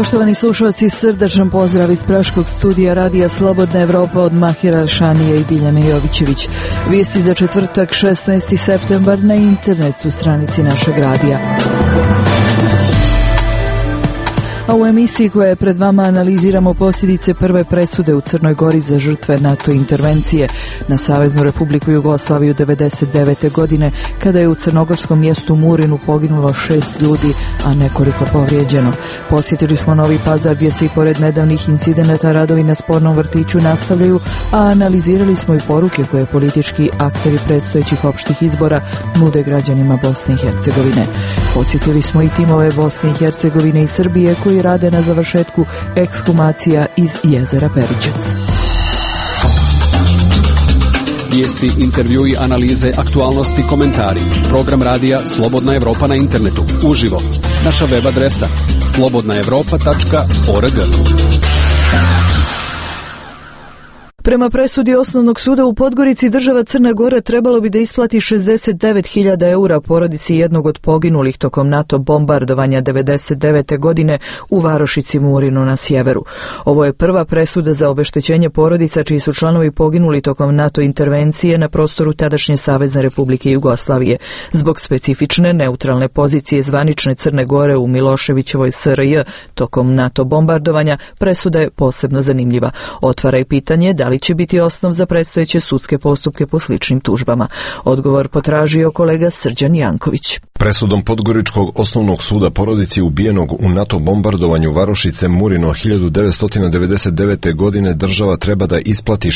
Poštovani slušalci, srdačan pozdrav iz praškog studija Radija Slobodna Evropa od Mahira Alšanije i Biljane Jovićević. Vijesti za četvrtak 16. septembar na internet su stranici našeg radija. A u emisiji koja je pred vama analiziramo posljedice prve presude u Crnoj Gori za žrtve NATO intervencije na Saveznu Republiku Jugoslaviju 1999. godine, kada je u crnogorskom mjestu Murinu poginulo 6 ljudi, a nekoliko povrijeđeno. Posjetili smo Novi Pazar gdje se i pored nedavnih incidenata radovi na spornom vrtiću nastavljaju, a analizirali smo i poruke koje politički akteri predstojećih opštih izbora nude građanima Bosne i Hercegovine. Posjetili smo i timove Bosne i Hercegovine i Srbije koji rade na završetku ekshumacija iz jezera Peričac. Vijesti, intervjui, analize, aktualnosti, komentari. Program radija Slobodna Evropa na internetu. Uživo. Naša web adresa slobodnaevropa.org. Prema presudi Osnovnog suda u Podgorici, država Crna Gora trebalo bi da isplati 69.000 eura porodici jednog od poginulih tokom NATO bombardovanja 1999. godine u varošici Murinu na sjeveru. Ovo je prva presuda za obeštećenje porodica čiji su članovi poginuli tokom NATO intervencije na prostoru tadašnje Savezne Republike Jugoslavije. Zbog specifične neutralne pozicije zvanične Crne Gore u Miloševićevoj SRJ tokom NATO bombardovanja, presuda je posebno zanimljiva. Otvara i pitanje da li će biti osnov za predstojeće sudske postupke po sličnim tužbama. Odgovor potražio kolega Srđan Janković. Presudom Podgoričkog osnovnog suda porodici ubijenog u NATO bombardovanju varošice Murino 1999. godine država treba da isplati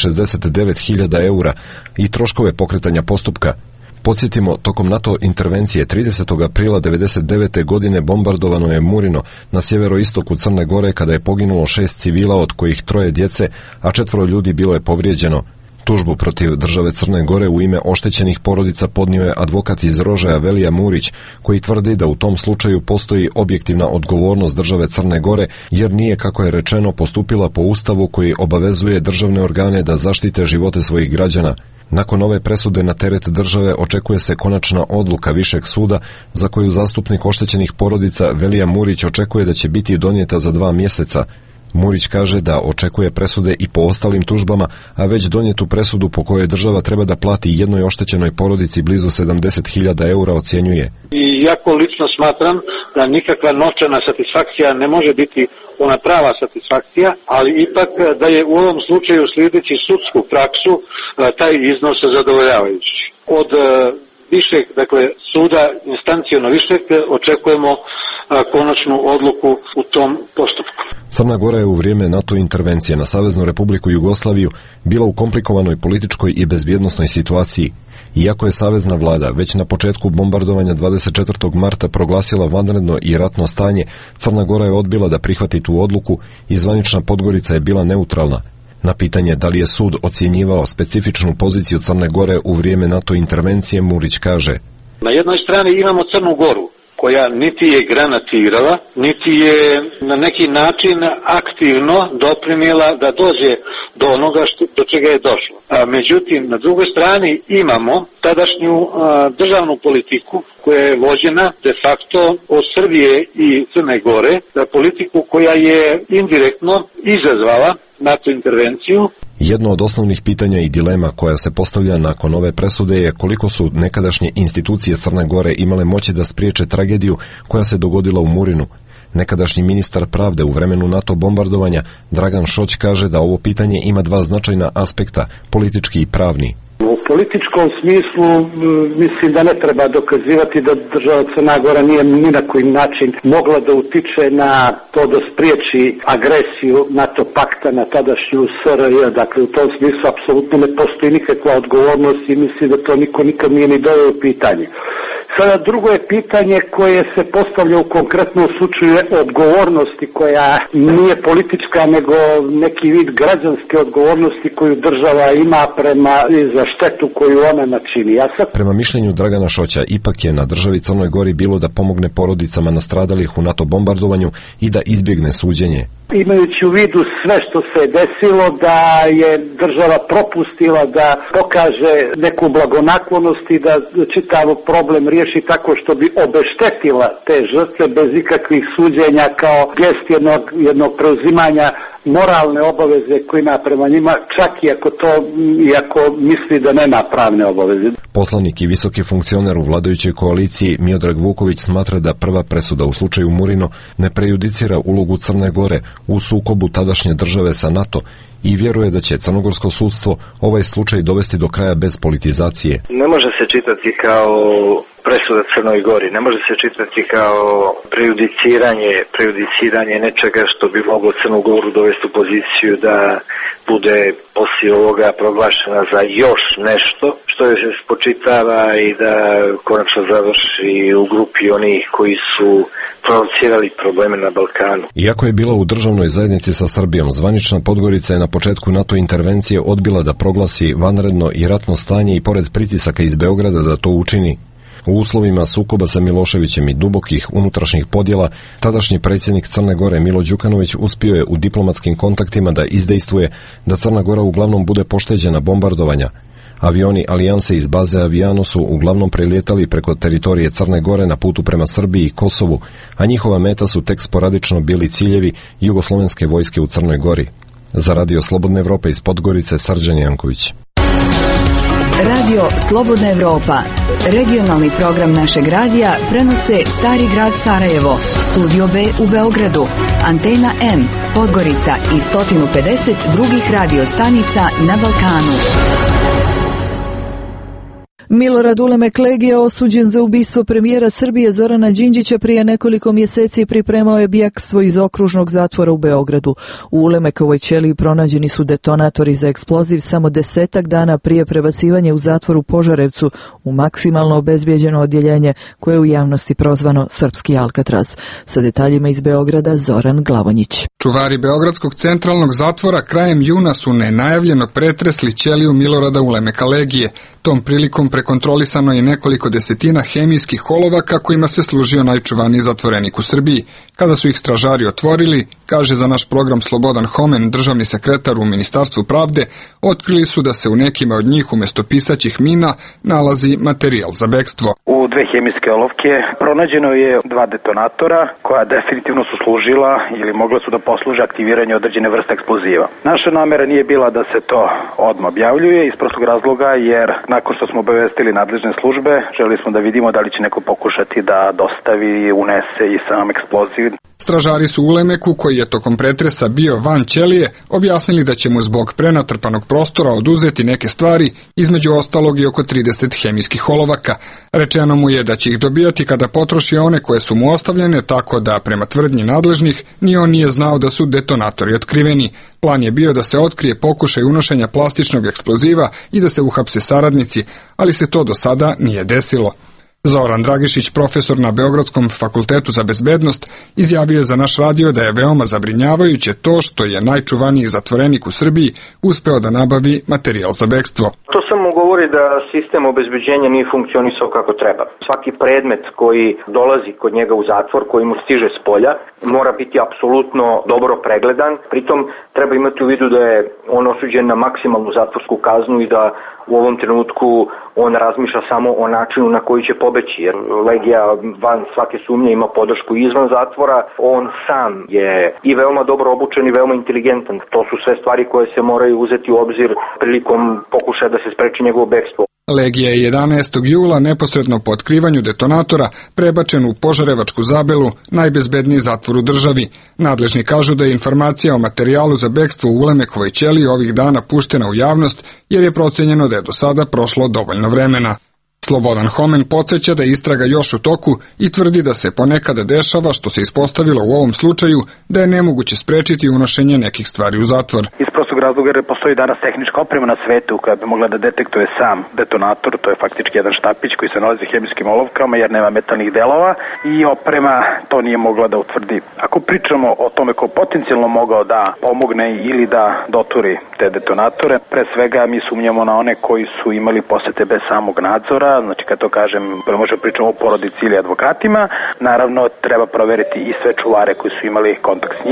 69.000 eura i troškove pokretanja postupka. Podsjetimo, tokom NATO intervencije 30. aprila 1999. godine bombardovano je Murino na sjeveroistoku Crne Gore kada je poginulo 6 civila, od kojih 3 djece, a 4 ljudi bilo je povrijeđeno. Tužbu protiv države Crne Gore u ime oštećenih porodica podnio je advokat iz Rožaja Velija Murić, koji tvrdi da u tom slučaju postoji objektivna odgovornost države Crne Gore, jer nije, kako je rečeno, postupila po Ustavu koji obavezuje državne organe da zaštite živote svojih građana. Nakon ove presude na teret države očekuje se konačna odluka Višeg suda, za koju zastupnik oštećenih porodica Velija Murić očekuje da će biti donijeta za 2 mjeseca. Murić kaže da očekuje presude i po ostalim tužbama, a već donijetu presudu po kojoj država treba da plati jednoj oštećenoj porodici blizu 70.000 eura ocjenjuje. I jako lično smatram da nikakva novčana satisfakcija ne može biti ona prava satisfakcija, ali ipak da je u ovom slučaju slijedeći sudsku praksu taj iznos zadovoljavajući. Od višeg, dakle suda instancijono višeg, očekujemo konačnu odluku u tom postupku. Crna Gora je u vrijeme NATO intervencije na Saveznu Republiku Jugoslaviju bila u komplikovanoj političkoj i bezbjednosnoj situaciji. Iako je savezna vlada već na početku bombardovanja 24. marta proglasila vanredno i ratno stanje, Crna Gora je odbila da prihvati tu odluku i zvanična Podgorica je bila neutralna. Na pitanje da li je sud ocjenjivao specifičnu poziciju Crne Gore u vrijeme NATO intervencije, Murić kaže: Na jednoj strani imamo Crnu Goru, koja niti je granatirala, niti je na neki način aktivno doprinijela da dođe do onoga do čega je došlo. Međutim, na drugoj strani imamo tadašnju državnu politiku koja je vođena de facto od Srbije i Crne Gore, politiku koja je indirektno izazvala NATO intervenciju. Jedno od osnovnih pitanja i dilema koja se postavlja nakon ove presude je koliko su nekadašnje institucije Crne Gore imale moći da spriječe tragediju koja se dogodila u Murinu. Nekadašnji ministar pravde u vremenu NATO bombardovanja Dragan Šoć kaže da ovo pitanje ima 2 značajna aspekta, politički i pravni. U političkom smislu mislim da ne treba dokazivati da država Crna Gora nije ni na koji način mogla da utiče na to da spriječi agresiju NATO pakta na tadašnju SRJ. Dakle, u tom smislu apsolutno ne postoji nikakva odgovornost i mislim da to niko nikad nije ni doveo u pitanje. Sada drugo je pitanje koje se postavlja u konkretnom slučaju odgovornosti koja nije politička nego neki vid građanske odgovornosti koju država ima za štetu koju ona načini. Prema mišljenju Dragana Šoća, ipak je na državi Crnoj Gori bilo da pomogne porodicama nastradalih u NATO bombardovanju i da izbjegne suđenje. Imajući u vidu sve što se desilo, da je država propustila da pokaže neku blagonaklonost i da čitav problem riješi tako što bi obeštetila te žrtve bez ikakvih suđenja kao gest jednog preuzimanja moralne obaveze koje ima prema njima, čak iako misli da nema pravne obaveze. Poslanik i visoki funkcioner u vladajućoj koaliciji Miodrag Vuković smatra da prva presuda u slučaju Murino ne prejudicira ulogu Crne Gore u sukobu tadašnje države sa NATO i vjeruje da će crnogorsko sudstvo ovaj slučaj dovesti do kraja bez politizacije. Ne može se čitati kao presuda Crnoj Gori, ne može se čitati kao prejudiciranje nečega što bi moglo Crnu Goru dovesti u poziciju da bude poslije ovoga proglašena za još nešto što joj se spočitava i da konačno završi u grupi onih koji su provocirali probleme na Balkanu. Iako je bila u državnoj zajednici sa Srbijom, zvanična Podgorica je na početku NATO intervencije odbila da proglasi vanredno i ratno stanje i pored pritisaka iz Beograda da to učini. U uslovima sukoba sa Miloševićem i dubokih unutrašnjih podjela, tadašnji predsjednik Crne Gore Milo Đukanović uspio je u diplomatskim kontaktima da izdejstvuje da Crna Gora uglavnom bude pošteđena bombardovanja. Avioni Alijanse iz baze Aviano su uglavnom prelijetali preko teritorije Crne Gore na putu prema Srbiji i Kosovu, a njihova meta su tek sporadično bili ciljevi jugoslovenske vojske u Crnoj Gori. Za Radio Slobodna Evropa iz Podgorice, Srđan Janković. Radio Slobodna Evropa. Regionalni program našeg radija prenose Stari grad Sarajevo, Studio B u Beogradu, Antena M, Podgorica i 150 drugih radio stanica na Balkanu. Milorad Ulemek Legija, osuđen za ubistvo premijera Srbije Zorana Đinđića, prije nekoliko mjeseci pripremao je bjekstvo iz okružnog zatvora u Beogradu. U Ulemekovoj ćeliji pronađeni su detonatori za eksploziv samo 10 dana prije prebacivanja u zatvor u Požarevcu u maksimalno obezbijeđeno odjeljenje koje je u javnosti prozvano Srpski Alcatraz. Sa detaljima iz Beograda Zoran Glavonjić. Čuvari Beogradskog centralnog zatvora krajem juna su nenajavljeno pretresli ćeliju Milorada Ulemeka Legije. Tom prilikom prekontrolisano je nekoliko desetina hemijskih olovaka kojima se služio najčuvaniji zatvorenik u Srbiji. Kada su ih stražari otvorili, kaže za naš program Slobodan Homen, državni sekretar u Ministarstvu pravde, otkrili su da se u nekima od njih umjesto pisaćih mina nalazi materijal za bekstvo. U 2 hemijske olovke pronađeno je 2 detonatora koja definitivno su služila ili mogla su da posluže aktiviranje određene vrste eksploziva. Naša namera nije bila da se to odmah objavljuje iz prostog razloga jer nakon što smo obavestili nadležne službe, želeli smo da vidimo da li će neko pokušati da dostavi, unese i sam eksploziv. Stražari su Ulemeku, koji je tokom pretresa bio van ćelije, objasnili da će mu zbog prenatrpanog prostora oduzeti neke stvari, između ostalog i oko 30 hemijskih olovaka. Rečeno mu je da će ih dobijati kada potroši one koje su mu ostavljene, tako da, prema tvrdnji nadležnih, ni on nije znao da su detonatori otkriveni. Plan je bio da se otkrije pokušaj unošenja plastičnog eksploziva i da se uhapse saradnici, ali se to do sada nije desilo. Zoran Dragišić, profesor na Beogradskom fakultetu za bezbednost, izjavio je za naš radio da je veoma zabrinjavajuće to što je najčuvaniji zatvorenik u Srbiji uspeo da nabavi materijal za bekstvo. To samo govori da sistem obezbeđenja nije funkcionisao kako treba. Svaki predmet koji dolazi kod njega u zatvor, koji mu stiže s polja, mora biti apsolutno dobro pregledan. Pritom treba imati u vidu da je on osuđen na maksimalnu zatvorsku kaznu i da u ovom trenutku on razmišlja samo o načinu na koji će pobeći, jer Legija van svake sumnje ima podršku izvan zatvora. On sam je i veoma dobro obučen i veoma inteligentan. To su sve stvari koje se moraju uzeti u obzir prilikom pokušaja da se spreči njegovo bekstvo. Legija je 11. jula neposredno po otkrivanju detonatora prebačen u Požarevačku Zabelu, najbezbedniji zatvor u državi. Nadležni kažu da je informacija o materijalu za bekstvo u Ulemekovoj ćeliji ovih dana puštena u javnost jer je procenjeno da je do sada prošlo dovoljno vremena. Slobodan Homen podsjeća da je istraga još u toku i tvrdi da se ponekada dešava, što se ispostavilo u ovom slučaju, da je nemoguće sprečiti unošenje nekih stvari u zatvor. Iz prostog razloga jer postoji danas tehnička oprema na svetu koja bi mogla da detektuje sam detonator, to je faktički jedan štapić koji se nalazi u hemijskim olovkama jer nema metalnih delova i oprema to nije mogla da utvrdi. Ako pričamo o tome ko potencijalno mogao da pomogne ili da doturi te detonatore, pre svega mi sumnjamo na one koji su imali posete bez samog nadzora. Znači, kad to kažem, možemo pričamo o porodici ili advokatima, naravno treba proveriti i sve čuvare koji su imali kontakt s njim.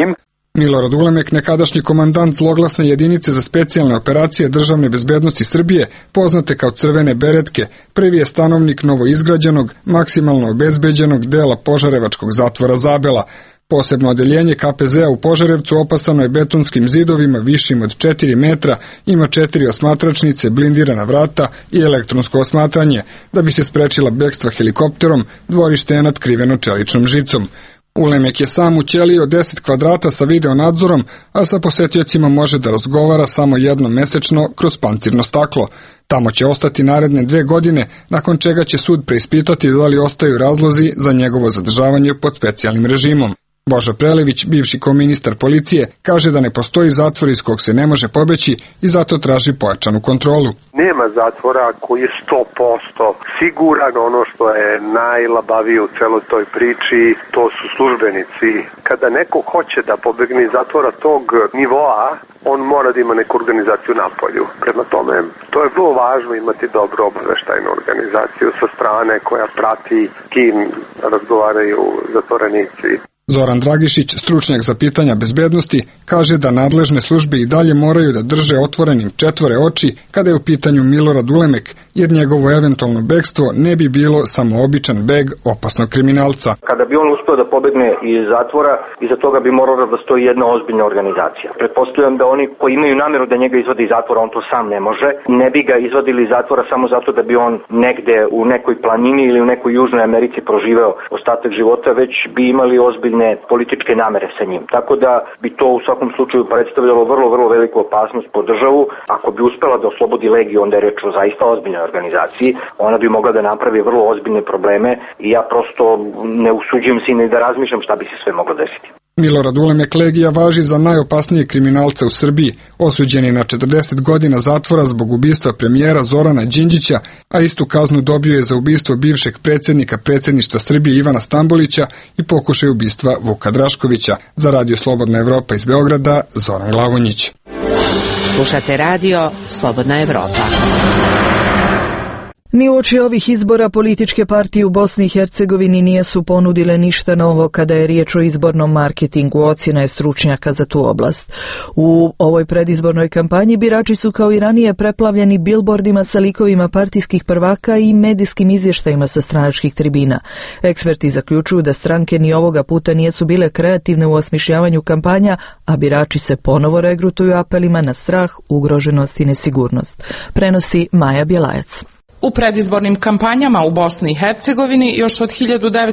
Milorad Ulemek, nekadašnji komandant zloglasne jedinice za specijalne operacije državne bezbednosti Srbije, poznate kao Crvene beretke, prvi je stanovnik novoizgrađenog, maksimalno obezbeđenog dela Požarevačkog zatvora Zabela. Posebno odeljenje KPZ-a u Požarevcu opasano je betonskim zidovima višim od 4 metra, ima 4 osmatračnice, blindirana vrata i elektronsko osmatranje. Da bi se sprečila bekstva helikopterom, dvorište je natkriveno čeličnom žicom. Ulemek je sam u ćeliji od 10 kvadrata sa video nadzorom, a sa posetiocima može da razgovara samo jednom mesečno kroz pancirno staklo. Tamo će ostati naredne 2 godine, nakon čega će sud preispitati da li ostaju razlozi za njegovo zadržavanje pod specijalnim režimom. Božo Prelević, bivši koministar policije, kaže da ne postoji zatvor iz kog se ne može pobeći i zato traži pojačanu kontrolu. Nema zatvora koji je 100% siguran. Ono što je najlabavije u celoj toj priči, to su službenici. Kada neko hoće da pobegne iz zatvora tog nivoa, on mora da ima neku organizaciju na polju. Prema tome, to je vrlo važno imati dobro obaveštajnu organizaciju sa strane koja prati kim razgovaraju zatvorenici. Zoran Dragišić, stručnjak za pitanja bezbednosti, kaže da nadležne službe i dalje moraju da drže otvorenim 4 oči kada je u pitanju Milorad Ulemek, jer njegovo eventualno bekstvo ne bi bilo samo običan beg opasnog kriminalca. Kada bi on uspeo da pobegne iz zatvora, iza toga bi morala da stoji jedna ozbiljna organizacija. Pretpostavljam da oni koji imaju nameru da njega izvade iz zatvora, on to sam ne može, ne bi ga izvadili iz zatvora samo zato da bi on negde u nekoj planini ili u nekoj Južnoj Americi proživeo ostatak života, već bi imali ozbiljne političke namere sa njim. Tako da bi to u svakom slučaju predstavljalo vrlo veliku opasnost po državu. Ako bi uspela da oslobodi Legiju, onda je reč o zaista ozbiljnoj organizaciji. Ona bi mogla da napravi vrlo ozbiljne probleme i ja prosto ne usuđujem se ni da razmišljam šta bi se sve moglo desiti. Milorad Ulemek Legija važi za najopasnije kriminalce u Srbiji, osuđen je na 40 godina zatvora zbog ubistva premijera Zorana Đinđića, a istu kaznu dobio je za ubistvo bivšeg predsjednika predsjedništva Srbije Ivana Stambolića i pokušaj ubistva Vuka Draškovića. Za Radio Slobodna Evropa iz Beograda, Zoran Glavonjić. Slušate Radio Slobodna Evropa. Ni uoči ovih izbora političke partije u Bosni i Hercegovini nisu ponudile ništa novo kada je riječ o izbornom marketingu, ocjena je stručnjaka za tu oblast. U ovoj predizbornoj kampanji birači su kao i ranije preplavljeni bilbordima sa likovima partijskih prvaka i medijskim izvještajima sa stranačkih tribina. Eksperti zaključuju da stranke ni ovoga puta nisu bile kreativne u osmišljavanju kampanja, a birači se ponovo regrutuju apelima na strah, ugroženost i nesigurnost. Prenosi Maja Bjelajac. U predizbornim kampanjama u Bosni i Hercegovini još od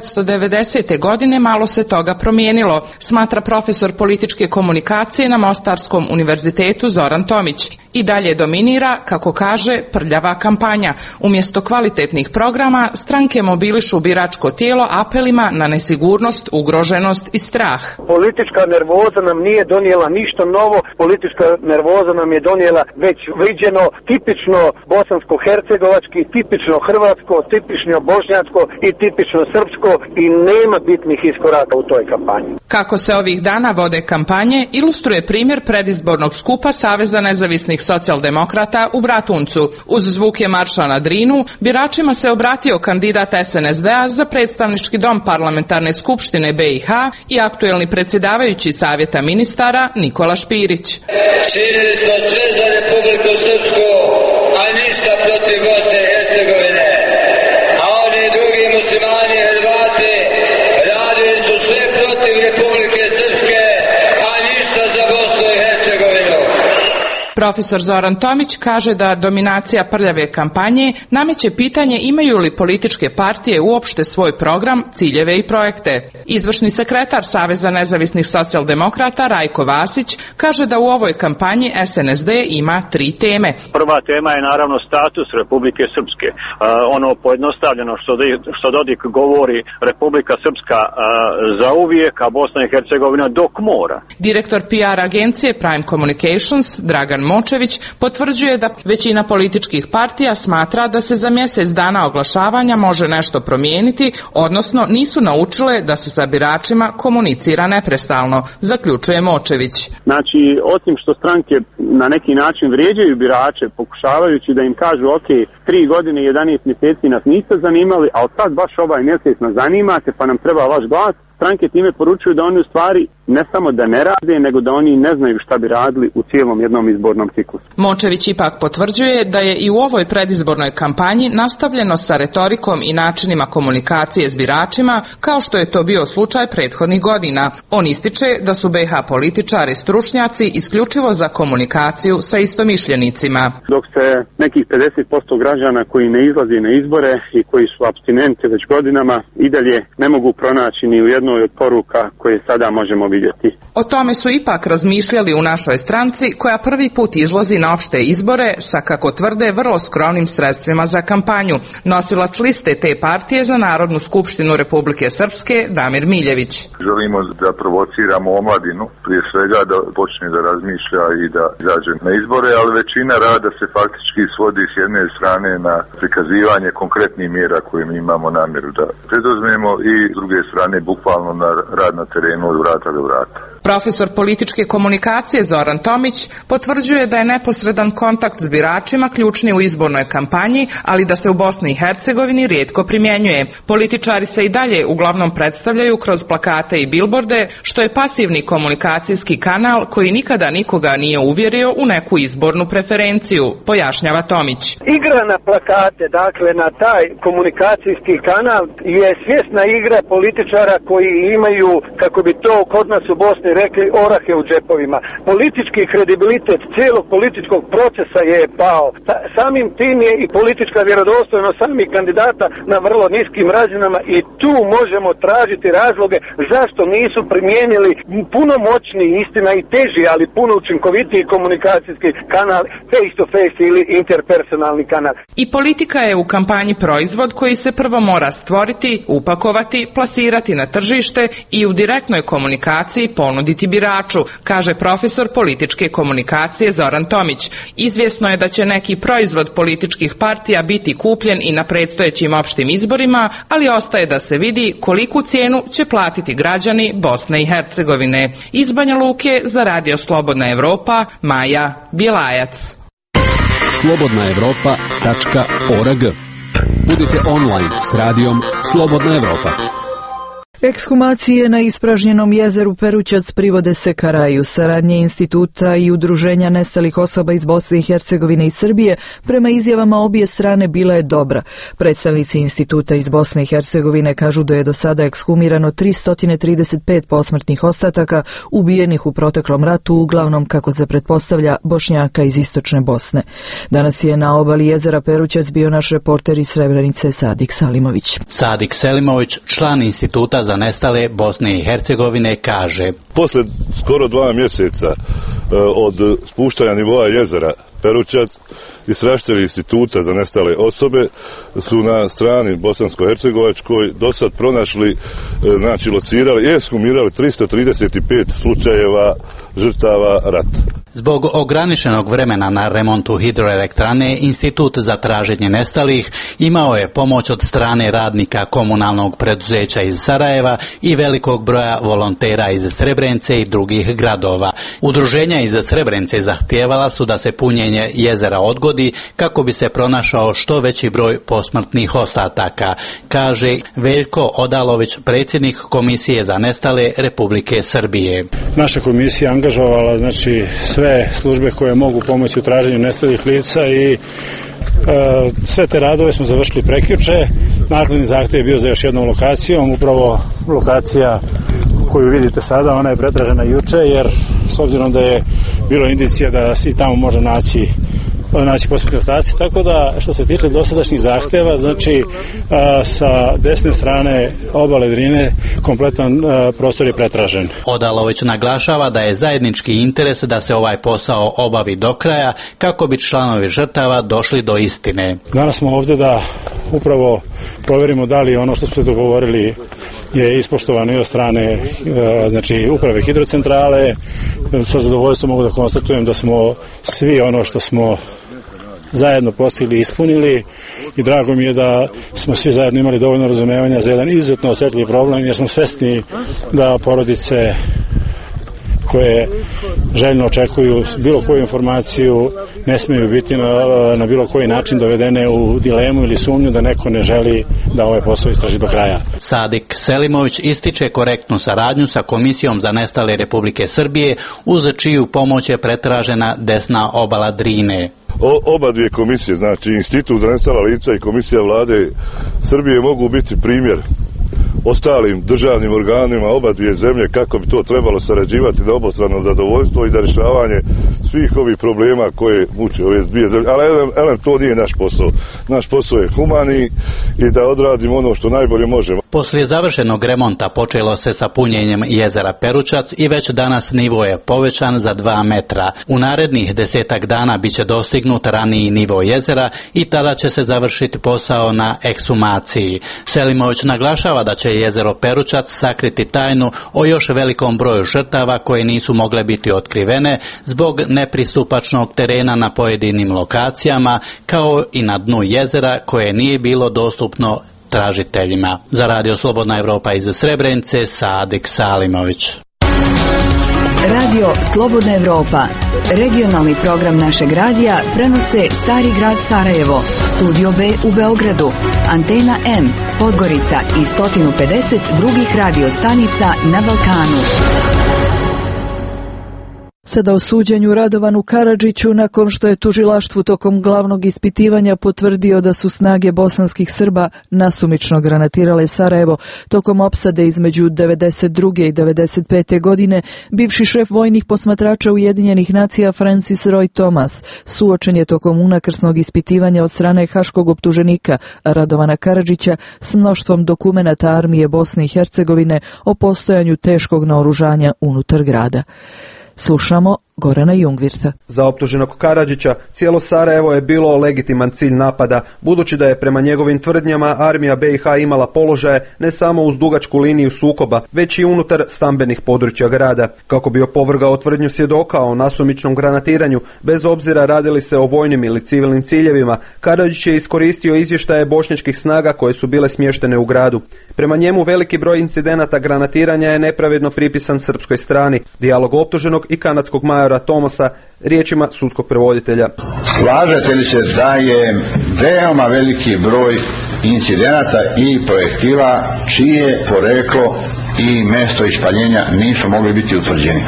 1990. godine malo se toga promijenilo, smatra profesor političke komunikacije na Mostarskom univerzitetu Zoran Tomić. I dalje dominira, kako kaže, prljava kampanja. Umjesto kvalitetnih programa, stranke mobilišu biračko tijelo apelima na nesigurnost, ugroženost i strah. Politička nervoza nam nije donijela ništa novo, politička nervoza nam je donijela već viđeno tipično bosansko-hercegovački, tipično hrvatsko, tipično bošnjačko i tipično srpsko i nema bitnih iskoraka u toj kampanji. Kako se ovih dana vode kampanje, ilustruje primjer predizbornog skupa Saveza nezavisnih socijaldemokrata u Bratuncu. Uz zvuke marša na Drinu, biračima se obratio kandidat SNSD-a za predstavnički dom parlamentarne skupštine BiH i aktuelni predsjedavajući savjeta ministara Nikola Špirić. Činili smo sve za Republiku Srpsku, a ništa protiv Bosne i Hercegovine. A oni drugi muslimani i Hrvati radili su sve protiv Republike Srpske, a ništa za Bosnu i Hercegovinu. Profesor Zoran Tomić kaže da dominacija prljave kampanje nameće pitanje imaju li političke partije uopšte svoj program, ciljeve i projekte. Izvršni sekretar Saveza nezavisnih socijaldemokrata Rajko Vasić kaže da u ovoj kampanji SNSD ima 3 teme. Prva tema je naravno status Republike Srpske. Ono pojednostavljeno što Dodik govori, Republika Srpska za uvijek, a Bosna i Hercegovina dok mora. Direktor PR agencije Prime Communications Dragan Močević potvrđuje da većina političkih partija smatra da se za mjesec dana oglašavanja može nešto promijeniti, odnosno nisu naučile da se sa biračima komunicira neprestalno, zaključuje Močević. Znači, osim što stranke na neki način vrijeđaju birače, pokušavajući da im kažu ok, 3 godine i 11 mjeseci nas niste zanimali, ali sad baš ovaj mjesec nas zanimate pa nam treba vaš glas, stranke time poručuju da oni u stvari ne samo da ne rade, nego da oni ne znaju šta bi radili u cijelom jednom izbornom ciklusu. Mončević ipak potvrđuje da je i u ovoj predizbornoj kampanji nastavljeno sa retorikom i načinima komunikacije s biračima, kao što je to bio slučaj prethodnih godina. On ističe da su BiH političari stručnjaci isključivo za komunikaciju sa istomišljenicima. Dok se nekih 50% građana koji ne izlazi na izbore i koji su apstinenti već godinama i dalje ne mogu pronaći ni u jednoj od poruka koje sada možemo vidjeti. O tome su ipak razmišljali u našoj stranci, koja prvi put izlazi na opšte izbore sa, kako tvrde, vrlo skromnim sredstvima za kampanju. Nosilac liste te partije za Narodnu skupštinu Republike Srpske, Damir Miljević. Želimo da provociramo omladinu, prije svega da počne da razmišlja i da izađe na izbore, ali većina rada se faktički svodi s jedne strane na prikazivanje konkretnih mjera koje mi imamo namjeru da preduzmemo i s druge strane bukvalno na rad na terenu od vrata do vrata. Profesor političke komunikacije Zoran Tomić potvrđuje da je neposredan kontakt s biračima ključni u izbornoj kampanji, ali da se u Bosni i Hercegovini rijetko primjenjuje. Političari se i dalje uglavnom predstavljaju kroz plakate i bilborde, što je pasivni komunikacijski kanal koji nikada nikoga nije uvjerio u neku izbornu preferenciju, pojašnjava Tomić. Igra na plakate, dakle na taj komunikacijski kanal, je svjesna igra političara koji imaju, kako bi to kod nas u Bosni rekli, orahe u džepovima. Politički kredibilitet cijelog političkog procesa je pao. Samim tim je i politička vjerodostojnost samih kandidata na vrlo niskim razinama i tu možemo tražiti razloge zašto nisu primijenili puno moćniji, istina i teži, ali puno učinkovitiji komunikacijski kanal, face to face ili interpersonalni kanal. I politika je u kampanji proizvod koji se prvo mora stvoriti, upakovati, plasirati na tržište i u direktnoj komunikaciji ponuditi biraču, kaže profesor političke komunikacije Zoran Tomić. Izvjesno je da će neki proizvod političkih partija biti kupljen i na predstojećim opštim izborima, ali ostaje da se vidi koliku cijenu će platiti građani Bosne i Hercegovine. Iz Banja Luke za Radio Slobodna Evropa, Maja Bjelajac. slobodnaevropa.org. Budite online s radijom Slobodna Evropa. Ekshumacije na ispražnjenom jezeru Perućac privode se kraju. Saradnje instituta i udruženja nestalih osoba iz Bosne i Hercegovine i Srbije prema izjavama obje strane bila je dobra. Predstavnici instituta iz Bosne i Hercegovine kažu da je do sada ekshumirano 335 posmrtnih ostataka ubijenih u proteklom ratu, uglavnom, kako se pretpostavlja, Bošnjaka iz istočne Bosne. Danas je na obali jezera Perućac bio naš reporter iz Srebrenice Sadik Salimović. Sadik Selimović, član instituta za nestale Bosne i Hercegovine, kaže: Posle skoro 2 mjeseca od spuštanja nivoa jezera Perućac, istražitelji instituta za nestale osobe su na strani bosansko-hercegovačkoj do sad pronašli, znači locirali i ekshumirali 335 slučajeva žrtava rata. Zbog ograničenog vremena na remontu hidroelektrane, Institut za traženje nestalih imao je pomoć od strane radnika komunalnog preduzeća iz Sarajeva i velikog broja volontera iz Srebrenice i drugih gradova. Udruženja iz Srebrenice zahtijevala su da se punjenje jezera odgodi kako bi se pronašao što veći broj posmrtnih ostataka, kaže Veljko Odalović, predsjednik Komisije za nestale Republike Srbije. Naša komisija angažovala sve službe koje mogu pomoći u traženju nestalih lica i sve te radove smo završili prekjuče. Naknadni zahtjev je bio za još jednom lokacijom, upravo lokacija koju vidite sada, ona je pretražena juče, jer s obzirom da je bilo indicija da se i tamo može naći posmrtni ostaci, tako da što se tiče dosadašnjih zahtjeva, sa desne strane obale Drine kompletan prostor je pretražen. Odalović naglašava da je zajednički interes da se ovaj posao obavi do kraja kako bi članovi žrtava došli do istine. Danas smo ovdje da upravo provjerimo da li ono što smo se dogovorili je ispoštovano i od strane uprave hidrocentrale. Sa zadovoljstvom mogu da konstatujem da smo svi ono što smo zajedno postigli ispunili i drago mi je da smo svi zajedno imali dovoljno razumevanja za jedan izuzetno osjetljiv problem, jer smo svesni da porodice koje željno očekuju bilo koju informaciju ne smiju biti na bilo koji način dovedene u dilemu ili sumnju da neko ne želi da ovaj posao istraži do kraja. Sadik Selimović ističe korektnu saradnju sa Komisijom za nestale Republike Srbije, uz čiju pomoć je pretražena desna obala Drine. Oba dvije komisije, znači Institut za nestala lica i Komisija Vlade Srbije, mogu biti primjer ostalim državnim organima oba dvije zemlje kako bi to trebalo sarađivati na obostrano zadovoljstvo i da rješavanje svih ovih problema koje muče ove dvije zemlje. Ali to nije naš posao. Naš posao je humani i da odradimo ono što najbolje možemo. Poslije završenog remonta počelo se sa punjenjem jezera Peručac i već danas nivo je povećan za 2 metra. U narednih 10 dana biće dostignut raniji nivo jezera i tada će se završiti posao na ekshumaciji. Selimović naglašava da će jezero Peručac sakriti tajnu o još velikom broju žrtava koje nisu mogle biti otkrivene zbog nepristupačnog terena na pojedinim lokacijama, kao i na dnu jezera koje nije bilo dostupno tražiteljima. Za Radio Slobodna Evropa iz Srebrenice, Sadik Salimović. Radio Slobodna Evropa, regionalni program našeg radija, prenose Stari grad Sarajevo, Studio B u Beogradu, Antena M, Podgorica i 150 drugih radio stanica na Balkanu. Sada o suđenju Radovanu Karadžiću nakon što je tužilaštvu tokom glavnog ispitivanja potvrdio da su snage bosanskih Srba nasumično granatirale Sarajevo tokom opsade između 92. i 95. godine, bivši šef vojnih posmatrača Ujedinjenih nacija Francis Roy Thomas suočen je tokom unakrsnog ispitivanja od strane haškog optuženika Radovana Karadžića s mnoštvom dokumenata armije Bosne i Hercegovine o postojanju teškog naoružanja unutar grada. Slušamo Gorana Jungvirta. Za optuženog Karadžića cijelo Sarajevo je bilo legitiman cilj napada, budući da je prema njegovim tvrdnjama armija BiH imala položaje ne samo uz dugačku liniju sukoba, već i unutar stambenih područja grada. Kako bi opovrgao tvrdnju svjedoka o nasumičnom granatiranju, bez obzira radili se o vojnim ili civilnim ciljevima, Karadžić je iskoristio izvještaje bošnjačkih snaga koje su bile smještene u gradu. Prema njemu veliki broj incidenata granatiranja je nepravedno pripisan srpskoj strani. Dijalog optuženog i kanadskog majora Thomasa riječima sudskog prevoditelja. Slažete li se da je veoma veliki broj incidenata i projektila čije poreklo i mjesto ispaljenja nisu mogli biti utvrđeni?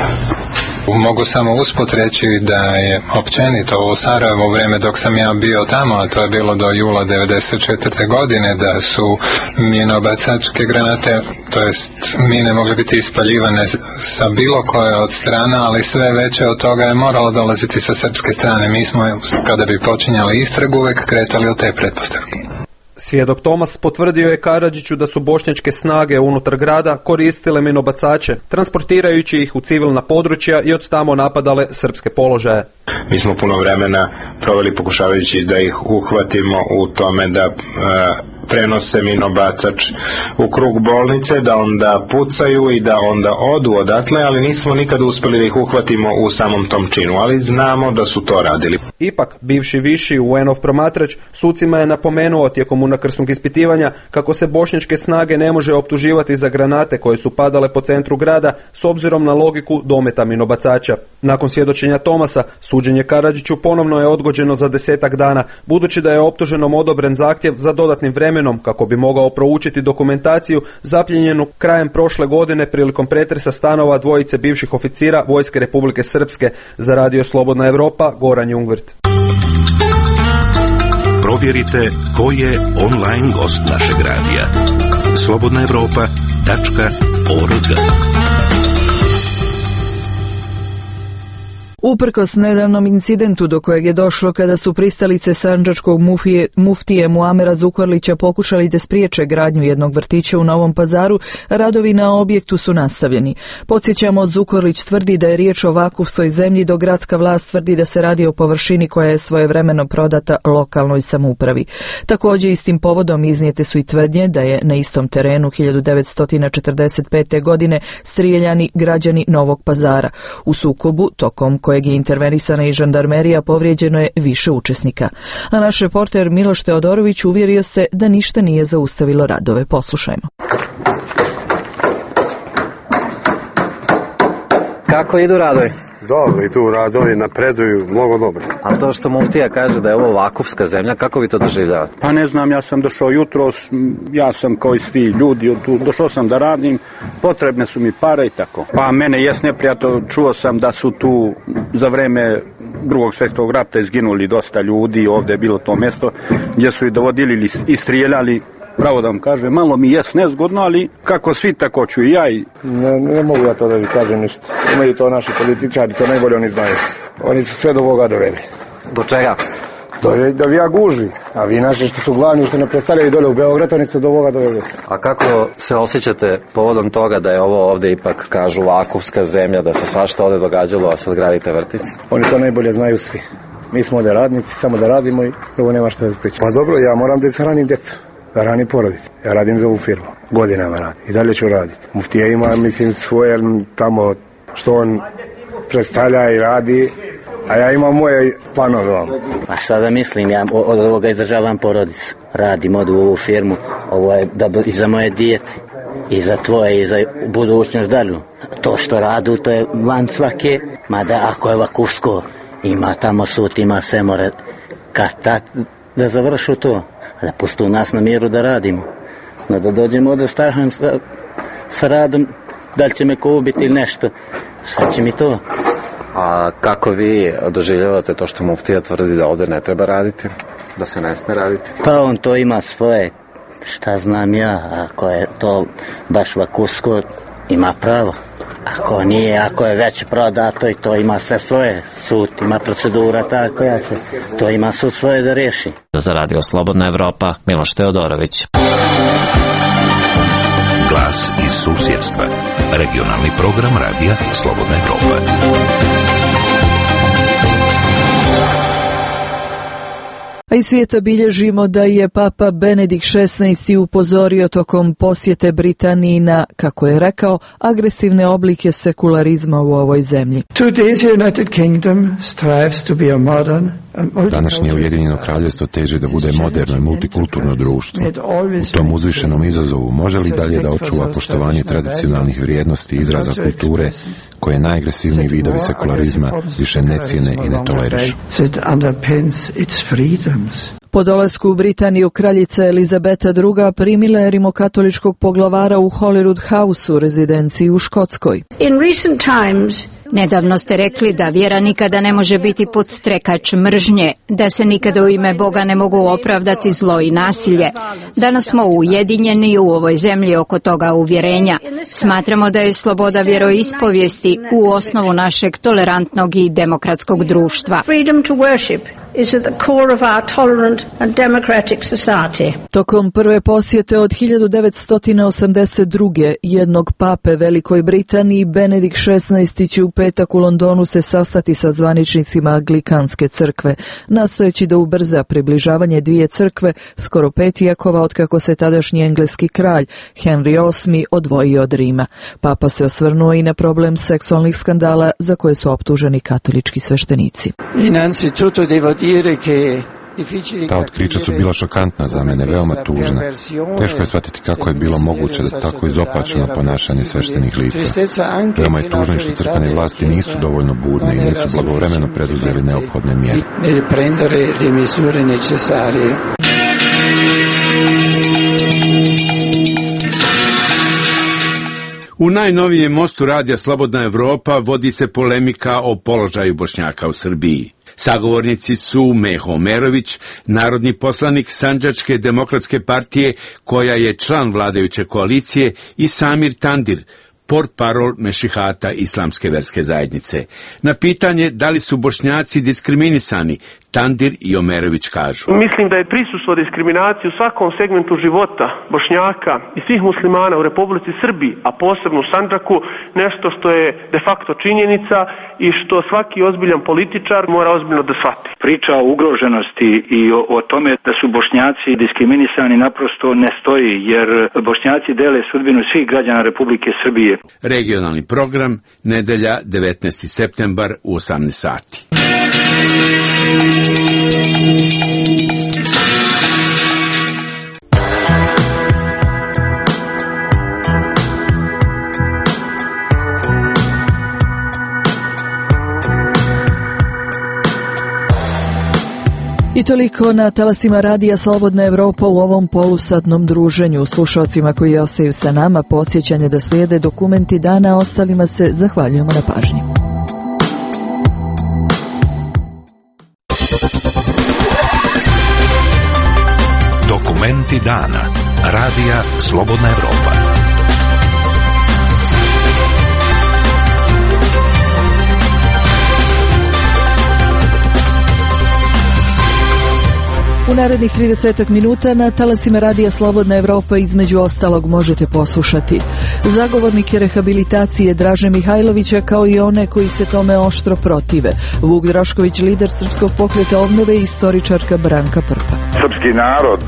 Mogu samo usput reći da je općenito u Sarajevo u vrijeme dok sam ja bio tamo, a to je bilo do jula 1994. godine, da su minobacačke granate, to jest mine mogle biti ispaljivane sa bilo koje od strana, ali sve veće od toga je moralo dolaziti sa srpske strane. Mi smo, kada bi počinjali istragu, uvijek kretali od te pretpostavke. Svjedok Tomas potvrdio je Karadžiću da su bošnjačke snage unutar grada koristile minobacače, transportirajući ih u civilna područja i od tamo napadale srpske položaje. Mi smo puno vremena proveli pokušavajući da ih uhvatimo u tome da prenose minobacač u krug bolnice, da onda pucaju i da onda odu odatle, ali nismo nikad uspjeli da ih uhvatimo u samom tom činu, ali znamo da su to radili. Ipak, bivši viši UN-ov promatrač sucima je napomenuo tijekom unakrsnog ispitivanja kako se bošnjačke snage ne može optuživati za granate koje su padale po centru grada s obzirom na logiku dometa minobacača. Nakon svjedočenja Thomasa, suđenje Karadžiću ponovno je odgođeno za 10 dana, budući da je optuženom odobren zahtjev za dodatnim vremenom kako bi mogao proučiti dokumentaciju zapljenjenu krajem prošle godine prilikom pretresa stanova dvojice bivših oficira Vojske Republike Srpske. Za Radio Slobodna Evropa, Goran Jungvirt. Provjerite ko je online gost našeg radija. slobodnaevropa.org. Uprkos nedavnom incidentu do kojeg je došlo kada su pristalice sandžačkog muftije Muamera Zukorlića pokušali da spriječe gradnju jednog vrtića u Novom Pazaru, radovi na objektu su nastavljeni. Podsjećamo, Zukorlić tvrdi da je riječ o vakufskoj zemlji, dok gradska vlast tvrdi da se radi o površini koja je svojevremeno prodata lokalnoj samoupravi. Također istim povodom iznijete su i tvrdnje da je na istom terenu 1945. godine strijeljani građani Novog Pazara. U sukobu, tokom kojeg je intervenisana i žandarmerija, povrijeđeno je više učesnika. A naš reporter Miloš Teodorović uvjerio se da ništa nije zaustavilo radove. Poslušajmo. Kako idu radovi? Dobro, i tu radovi napreduju mnogo dobro. A to što muftija kaže da je ovo vakufska zemlja, kako vi to doživljavate? Pa ne znam, ja sam došao jutros, ja sam kao i svi ljudi, došao sam da radim, potrebne su mi pare i tako. Pa mene jes neprijatno, čuo sam da su tu za vreme Drugog svjetskog rata izginuli dosta ljudi, ovdje je bilo to mjesto gdje su i dovodili i strijeljali. Pravo da vam kažem, malo mi jes nezgodno, ali kako svi tako ću i ja. Ne mogu ja to da vi kažem ništa. Imaju to naši političari, to najbolje oni znaju. Oni su sve do ovoga doveli. Do čega? Do vija gužvi. A vi naši što su glavni, što ne predstavljaju dole u Beogradu, oni su do ovoga doveli. A kako se osjećate povodom toga da je ovo ovdje ipak, kažu, vakufska zemlja, da se svašta ovdje događalo, a sad gradite vrtić? Oni to najbolje znaju svi. Mi smo ovdje radnici, samo da radimo i ovo nema što da pričamo. Pa dobro, ja moram da hranim djecu. Da radim porodicu. Ja radim za ovu firmu. Godinama radim. I dalje ću raditi. Muftija ima, mislim, svoje tamo što on predstavlja i radi, a ja imam moje planove. A šta da mislim, ja od ovoga izdržavam porodicu. Radim, odu u ovu firmu. Ovo je i za moje dijete, i za tvoje, i za budućnost dalju. To što radu, to je van svake, mada ako je vakufsko, ima tamo sud, ima sve more. Kad da završu to, da pustu nas na miru da radimo. No da dođemo ovdje starhan sa radom, da li će me ko ubiti ili nešto, šta će mi to? A kako vi doživljavate to što muftija tvrdi da ovdje ne treba raditi, da se ne smije raditi? Pa on to ima svoje, šta znam ja, ako je to baš vakusko, ima pravo. Ako nije, ako je već prodato i to ima sve svoje, sud ima procedura, tako ja će, to ima sud svoje da riješi. Za Radio Slobodna Evropa, Miloš Teodorović. Glas iz susjedstva. Regionalni program Radija Slobodna Evropa. A iz svijeta bilježimo da je Papa Benedikt XVI upozorio tokom posjete Britaniji na, kako je rekao, agresivne oblike sekularizma u ovoj zemlji. Današnje Ujedinjeno kraljevstvo teži da bude moderno i multikulturno društvo. U tom uzvišenom izazovu može li dalje da očuva poštovanje tradicionalnih vrijednosti i izraza kulture, koje najagresivniji vidovi sekularizma više ne cijene i ne tolerišu? Po dolasku u Britaniju kraljica Elizabeta II primila je rimokatoličkog poglavara u Holyrood House u rezidenciji u Škotskoj. Nedavno ste rekli da vjera nikada ne može biti podstrekač mržnje, da se nikada u ime Boga ne mogu opravdati zlo i nasilje. Danas smo ujedinjeni u ovoj zemlji oko toga uvjerenja. Smatramo da je sloboda vjeroispovijesti u osnovu našeg tolerantnog i demokratskog društva. Tokom prve posjete od 1982. jednog pape Velikoj Britaniji, Benedikt XVI će u petak u Londonu se sastati sa zvaničnicima Anglikanske crkve, nastojeći da ubrza približavanje dvije crkve skoro 5 vjekova otkako se tadašnji engleski kralj Henry VIII odvojio od Rima. Papa se osvrnuo i na problem seksualnih skandala za koje su optuženi katolički sveštenici. Ta otkrića su bila šokantna, za mene veoma tužna. Teško je shvatiti kako je bilo moguće da tako izopačeno ponašanje sveštenih lica. Veoma je tužno što crkvene vlasti nisu dovoljno budne i nisu blagovremeno preduzeli neophodne mjere. U najnovijem mostu Radija Slobodna Evropa vodi se polemika o položaju Bošnjaka u Srbiji. Sagovornici su Meho Omerović, narodni poslanik Sandžačke demokratske partije, koja je član vladajuće koalicije, i Samir Tandir, portparol Mešihata Islamske verske zajednice. Na pitanje da li su Bošnjaci diskriminisani, Tandir i Omerović kažu: Mislim da je prisustvo diskriminacije u svakom segmentu života Bošnjaka i svih muslimana u Republici Srbiji, a posebno u Sandžaku, nešto što je de facto činjenica i što svaki ozbiljan političar mora ozbiljno da shvati. Priča o ugroženosti i o tome da su Bošnjaci diskriminisani naprosto ne stoji, jer Bošnjaci dele sudbinu svih građana Republike Srbije. Regionalni program, nedelja 19. septembar u 18 sati. I toliko na talasima radija Slobodna Evropa u ovom polusatnom druženju. Slušalcima koji ostaju sa nama, podsjećanje da slijede dokumenti dana, ostalima se zahvaljujemo na pažnji. Dokumenti dana. Radija Slobodna Evropa. U narednih 30 minuta na talasima radija Slobodna Evropa između ostalog možete poslušati zagovornike rehabilitacije Draže Mihajlovića kao i one koji se tome oštro protive. Vuk Drašković, lider Srpskog pokreta obnove i istoričarka Branka Prpa. Srpski narod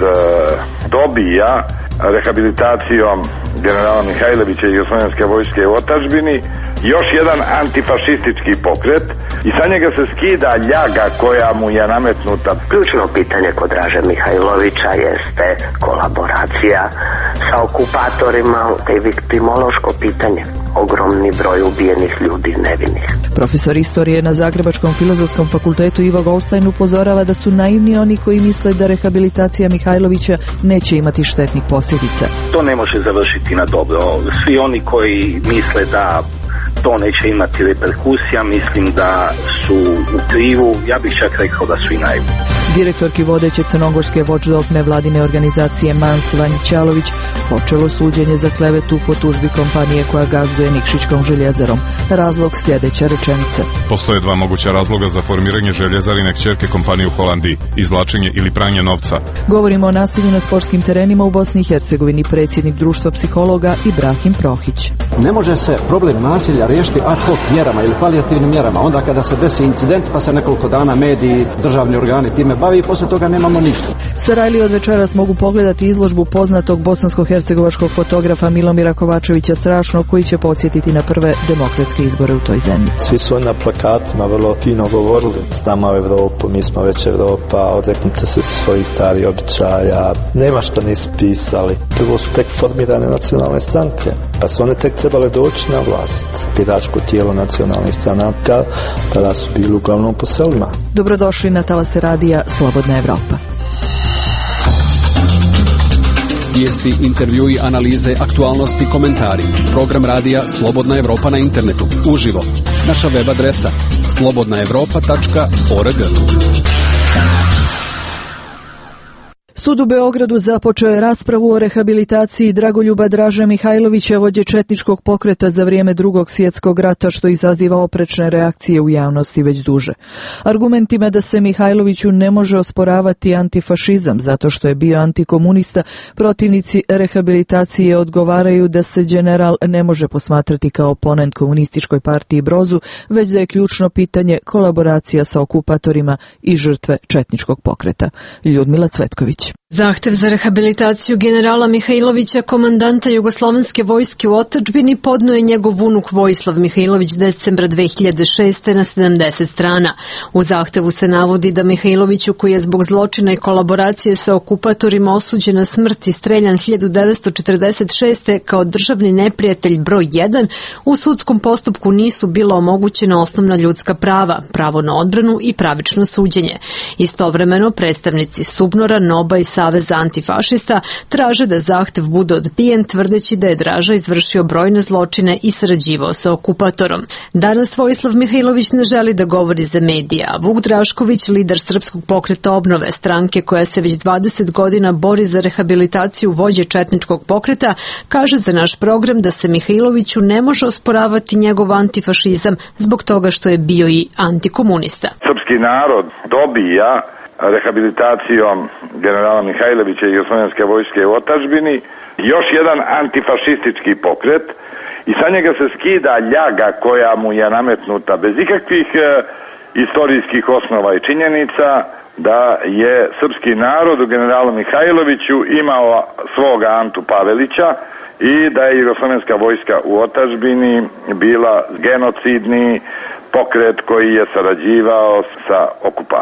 dobija rehabilitacijom generala Mihajlovića i Jugoslovenske vojske u otadžbini još jedan antifašistički pokret i sa njega se skida ljaga koja mu je nametnuta. Ključno pitanje kod Draže Mihajlovića jeste kolaboracija sa okupatorima, te viktimološko pitanje. Ogromni broj ubijenih ljudi nevinih. Profesor istorije na Zagrebačkom filozofskom fakultetu Ivo Goldstein upozorava da su naivni oni koji misle da rehabilitacija Mihajlovića neće imati štetnih posljedica. To ne može završiti na dobro. Svi oni koji misle da to neće imati reperkusija, mislim da su u krivu, ja bih čak rekao da su i naivni. Direktorki vodeće crnogorske Watchdog nevladine organizacije Mans Vanj Ćalović počelo suđenje za klevetu po tužbi kompanije koja gazduje Nikšićkom željezarom. Razlog sljedeća rečenica. Postoje dva moguća razloga za formiranje željezarine kćerke kompanije u Holandiji, izvlačenje ili pranje novca. Govorimo o nasilju na sportskim terenima u Bosni i Hercegovini, predsjednik društva psihologa Ibrahim Prohić. Ne može se problem nasilja riješiti ad hoc mjerama ili palijativnim mjerama. Onda kada se desi incident pa se nekoliko dana mediji, državni organi time bavi i poslije toga nemamo ništa. Sarajli od večeras mogu pogledati izložbu poznatog bosansko-hercegovačkog fotografa Milomira Kovačevića Strašnog, koji će podsjetiti na prve demokratske izbore u toj zemlji. Svi su na plakatima vrlo fino govorili s nama u Evropu, mi smo već Evropa, odreknite se svojih starih običaja, nema što nisu pisali. Prvo su tek formirane nacionalne stranke, pa su one tek trebale doći na vlast. Biračko tijelo nacionalnih stranaka, tada su bili uglavnom po selima. Dobrodošli na talase radija Slobodna Evropa. Vijesti, intervjui, analize, aktualnosti, komentari. Program radija Slobodna Evropa na internetu. Uživo. Naša web adresa slobodnaevropa.org. Sud u Beogradu započeo je raspravu o rehabilitaciji Dragoljuba Draže Mihajlovića, vođe četničkog pokreta za vrijeme Drugog svjetskog rata, što izaziva oprečne reakcije u javnosti već duže. Argumentima da se Mihajloviću ne može osporavati antifašizam zato što je bio antikomunista, protivnici rehabilitacije odgovaraju da se general ne može posmatrati kao oponent komunističkoj partiji Brozu, već da je ključno pitanje kolaboracija sa okupatorima i žrtve četničkog pokreta. Ljudmila Cvetković. Zahtev za rehabilitaciju generala Mihajlovića, komandanta Jugoslovenske vojske u otadžbini, podnio je njegov unuk Vojislav Mihajlović decembra 2006. na 70 strana. U zahtevu se navodi da Mihajloviću, koji je zbog zločina i kolaboracije sa okupatorima osuđen na smrt i streljan 1946. kao državni neprijatelj broj 1, u sudskom postupku nisu bila omogućena osnovna ljudska prava, pravo na odbranu i pravično suđenje. Istovremeno, predstavnici Subnora, NOBA i Saveza antifašista traže da zahtev bude odbijen, tvrdeći da je Draža izvršio brojne zločine i sarađivao sa okupatorom. Danas Vojislav Mihajlović ne želi da govori za medije, a Vuk Drašković, lider Srpskog pokreta obnove, stranke koja se već 20 godina bori za rehabilitaciju vođe četničkog pokreta, kaže za naš program da se Mihajloviću ne može osporavati njegov antifašizam zbog toga što je bio i antikomunista. Srpski narod dobija rehabilitacijom generala Mihajlovića i Jugoslovenske vojske u otadžbini još jedan antifašistički pokret i sa njega se skida ljaga koja mu je nametnuta bez ikakvih istorijskih osnova i činjenica da je srpski narod u generalu Mihajloviću imao svoga Antu Pavelića i da je Jugoslovenska vojska u otadžbini bila genocidni pokret koji je sarađivao sa okupatorom.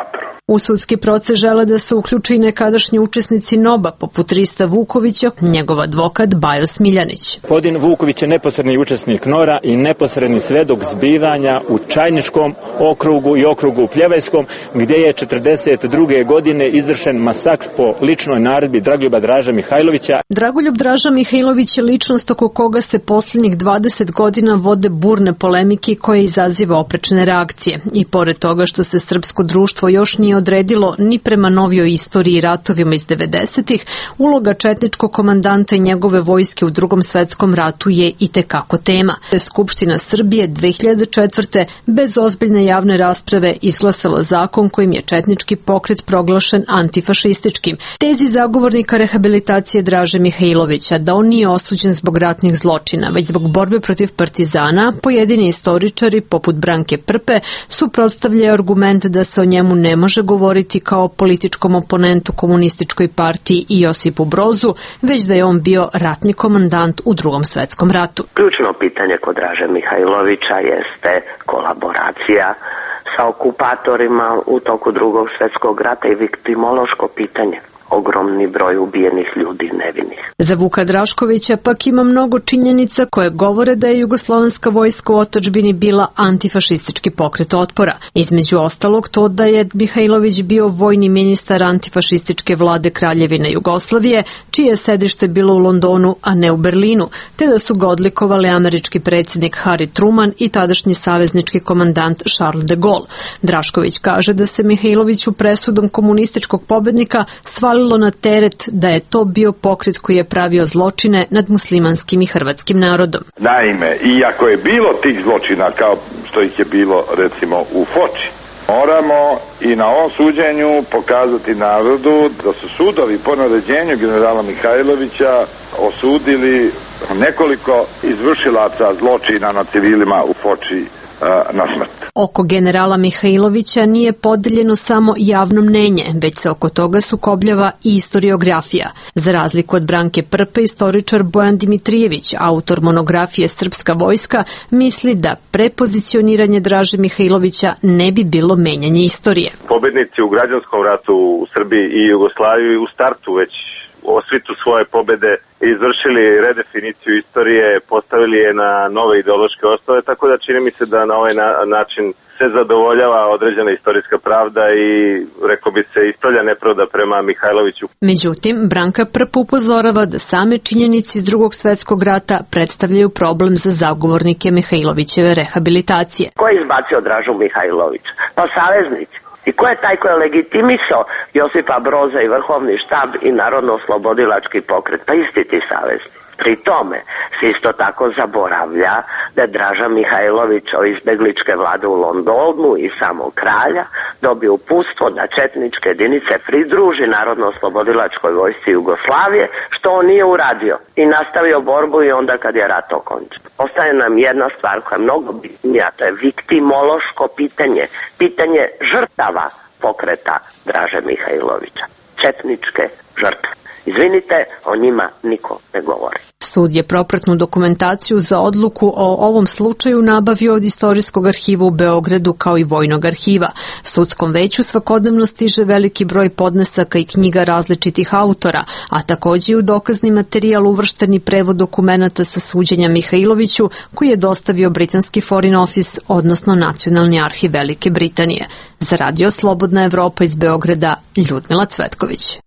U sudski proces žele da se uključi i nekadašnji učesnici NOB-a, poput Rista Vukovića, njegov advokat Bajo Smiljanić. Gospodin Vuković je neposredni učesnik NOR-a i neposredni svedok zbivanja u Čajničkom okrugu i okrugu u Pljevajskom, gdje je 1942. godine izvršen masakr po ličnoj naredbi Dragoljuba Draža Mihajlovića. Dragoljub Draža Mihajlović je ličnost oko koga se posljednjih 20 godina vode burne polemike koje izaziva oprečne reakcije. I pored toga što se srpsko društvo još nije odredilo ni prema novijoj istoriji i ratovima iz 90-ih, uloga četničkog komandanta i njegove vojske u Drugom svetskom ratu je itekako tema. Skupština Srbije 2004. bez ozbiljne javne rasprave izglasala zakon kojim je četnički pokret proglašen antifašističkim. Tezi zagovornika rehabilitacije Draže Mihajlovića da on nije osuđen zbog ratnih zločina, već zbog borbe protiv partizana, pojedini istoričari poput Branke Prpe suprotstavljaju argument da se o njemu ne može govoriti kao političkom oponentu komunističkoj partiji i Josipu Brozu, već da je on bio ratni komandant u Drugom svetskom ratu. Ključno pitanje kod Draže Mihajlovića jeste kolaboracija sa okupatorima u toku Drugog svjetskog rata i viktimološko pitanje. Ogromni broj ubijenih ljudi nevinih. Za Vuka Draškovića pak ima mnogo činjenica koje govore da je jugoslovenska vojska u otadžbini bila antifašistički pokret otpora. Između ostalog to da je Mihajlović bio vojni ministar antifašističke vlade Kraljevine Jugoslavije, čije sedište bilo u Londonu, a ne u Berlinu, te da su ga odlikovali američki predsjednik Harry Truman i tadašnji saveznički komandant Charles de Gaulle. Drašković kaže da se Mihajloviću presudom komunističkog pobednika svalilo na teret da je to bio pokret koji je pravio zločine nad muslimanskim i hrvatskim narodom. Naime, iako je bilo tih zločina kao što ih je bilo recimo u Foči, moramo i na ovom suđenju pokazati narodu da su sudovi po naređenju generala Mihajlovića osudili nekoliko izvršilaca zločina na civilima u Foči na smrt. Oko generala Mihajlovića nije podeljeno samo javno mnenje, već se oko toga sukobljava i istoriografija. Za razliku od Branke Prpe, istoričar Bojan Dimitrijević, autor monografije Srpska vojska, misli da prepozicioniranje Draže Mihajlovića ne bi bilo menjanje istorije. Pobednici u građanskom ratu u Srbiji i Jugoslaviji u startu već osvitu svoje pobede izvršili redefiniciju istorije, postavili je na nove ideološke osnove, tako da čini mi se da na ovaj način se zadovoljava određena istorijska pravda i, rekao bi se, ispravlja nepravda prema Mihajloviću. Međutim, Branka Prp upozorava da same činjenice iz Drugog svjetskog rata predstavljaju problem za zagovornike Mihajlovićeve rehabilitacije. Ko je izbacio Dražu Mihajlovića? Pa saveznici. I ko je taj ko je legitimisao Josipa Broza i Vrhovni štab i Narodno-oslobodilački pokret? Pa isti ti savezni. Pri tome se isto tako zaboravlja da je Draža Mihajlović od izbegličke vlade u Londonu i samog kralja dobio uputstvo da četničke jedinice pridruži Narodno-oslobodilačkoj vojsci Jugoslavije, što on nije uradio i nastavio borbu i onda kad je rat okončen. Ostaje nam jedna stvar koja je mnogo bitnija, to je viktimološko pitanje, pitanje žrtava pokreta Draže Mihajlovića, četničke žrtve. Izvinite, o njima niko ne govori. Sud je propratnu dokumentaciju za odluku o ovom slučaju nabavio od Istorijskog arhiva u Beogradu kao i Vojnog arhiva. Sudskom veću svakodnevno stiže veliki broj podnesaka i knjiga različitih autora, a također i u dokazni materijal uvršteni prevod dokumenata sa suđenja Mihajloviću koji je dostavio britanski Foreign Office, odnosno Nacionalni arhiv Velike Britanije. Za Radio Slobodna Evropa iz Beograda, Ljudmila Cvetković.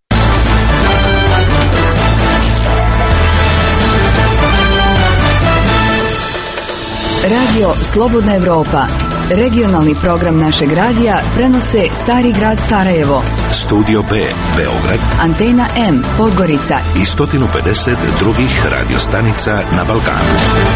Radio Slobodna Evropa, regionalni program našeg radija, prenose Stari grad Sarajevo, Studio B, Beograd, Antena M, Podgorica i 150 drugih radiostanica na Balkanu.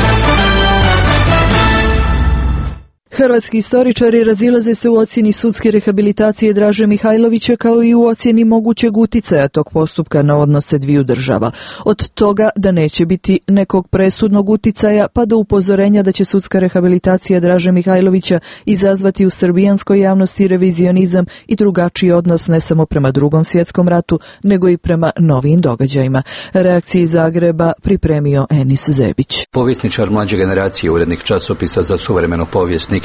Hrvatski istoričari razilaze se u ocjeni sudske rehabilitacije Draže Mihajlovića kao i u ocjeni mogućeg uticaja tog postupka na odnose dviju država. Od toga da neće biti nekog presudnog uticaja pa do upozorenja da će sudska rehabilitacija Draže Mihajlovića izazvati u srbijanskoj javnosti revizionizam i drugačiji odnos ne samo prema Drugom svjetskom ratu, nego i prema novim događajima. Reakcije iz Zagreba pripremio Enis Zebić. Povjesničar mlađe generacije, urednik časopisa za suvremenu povijest Nikica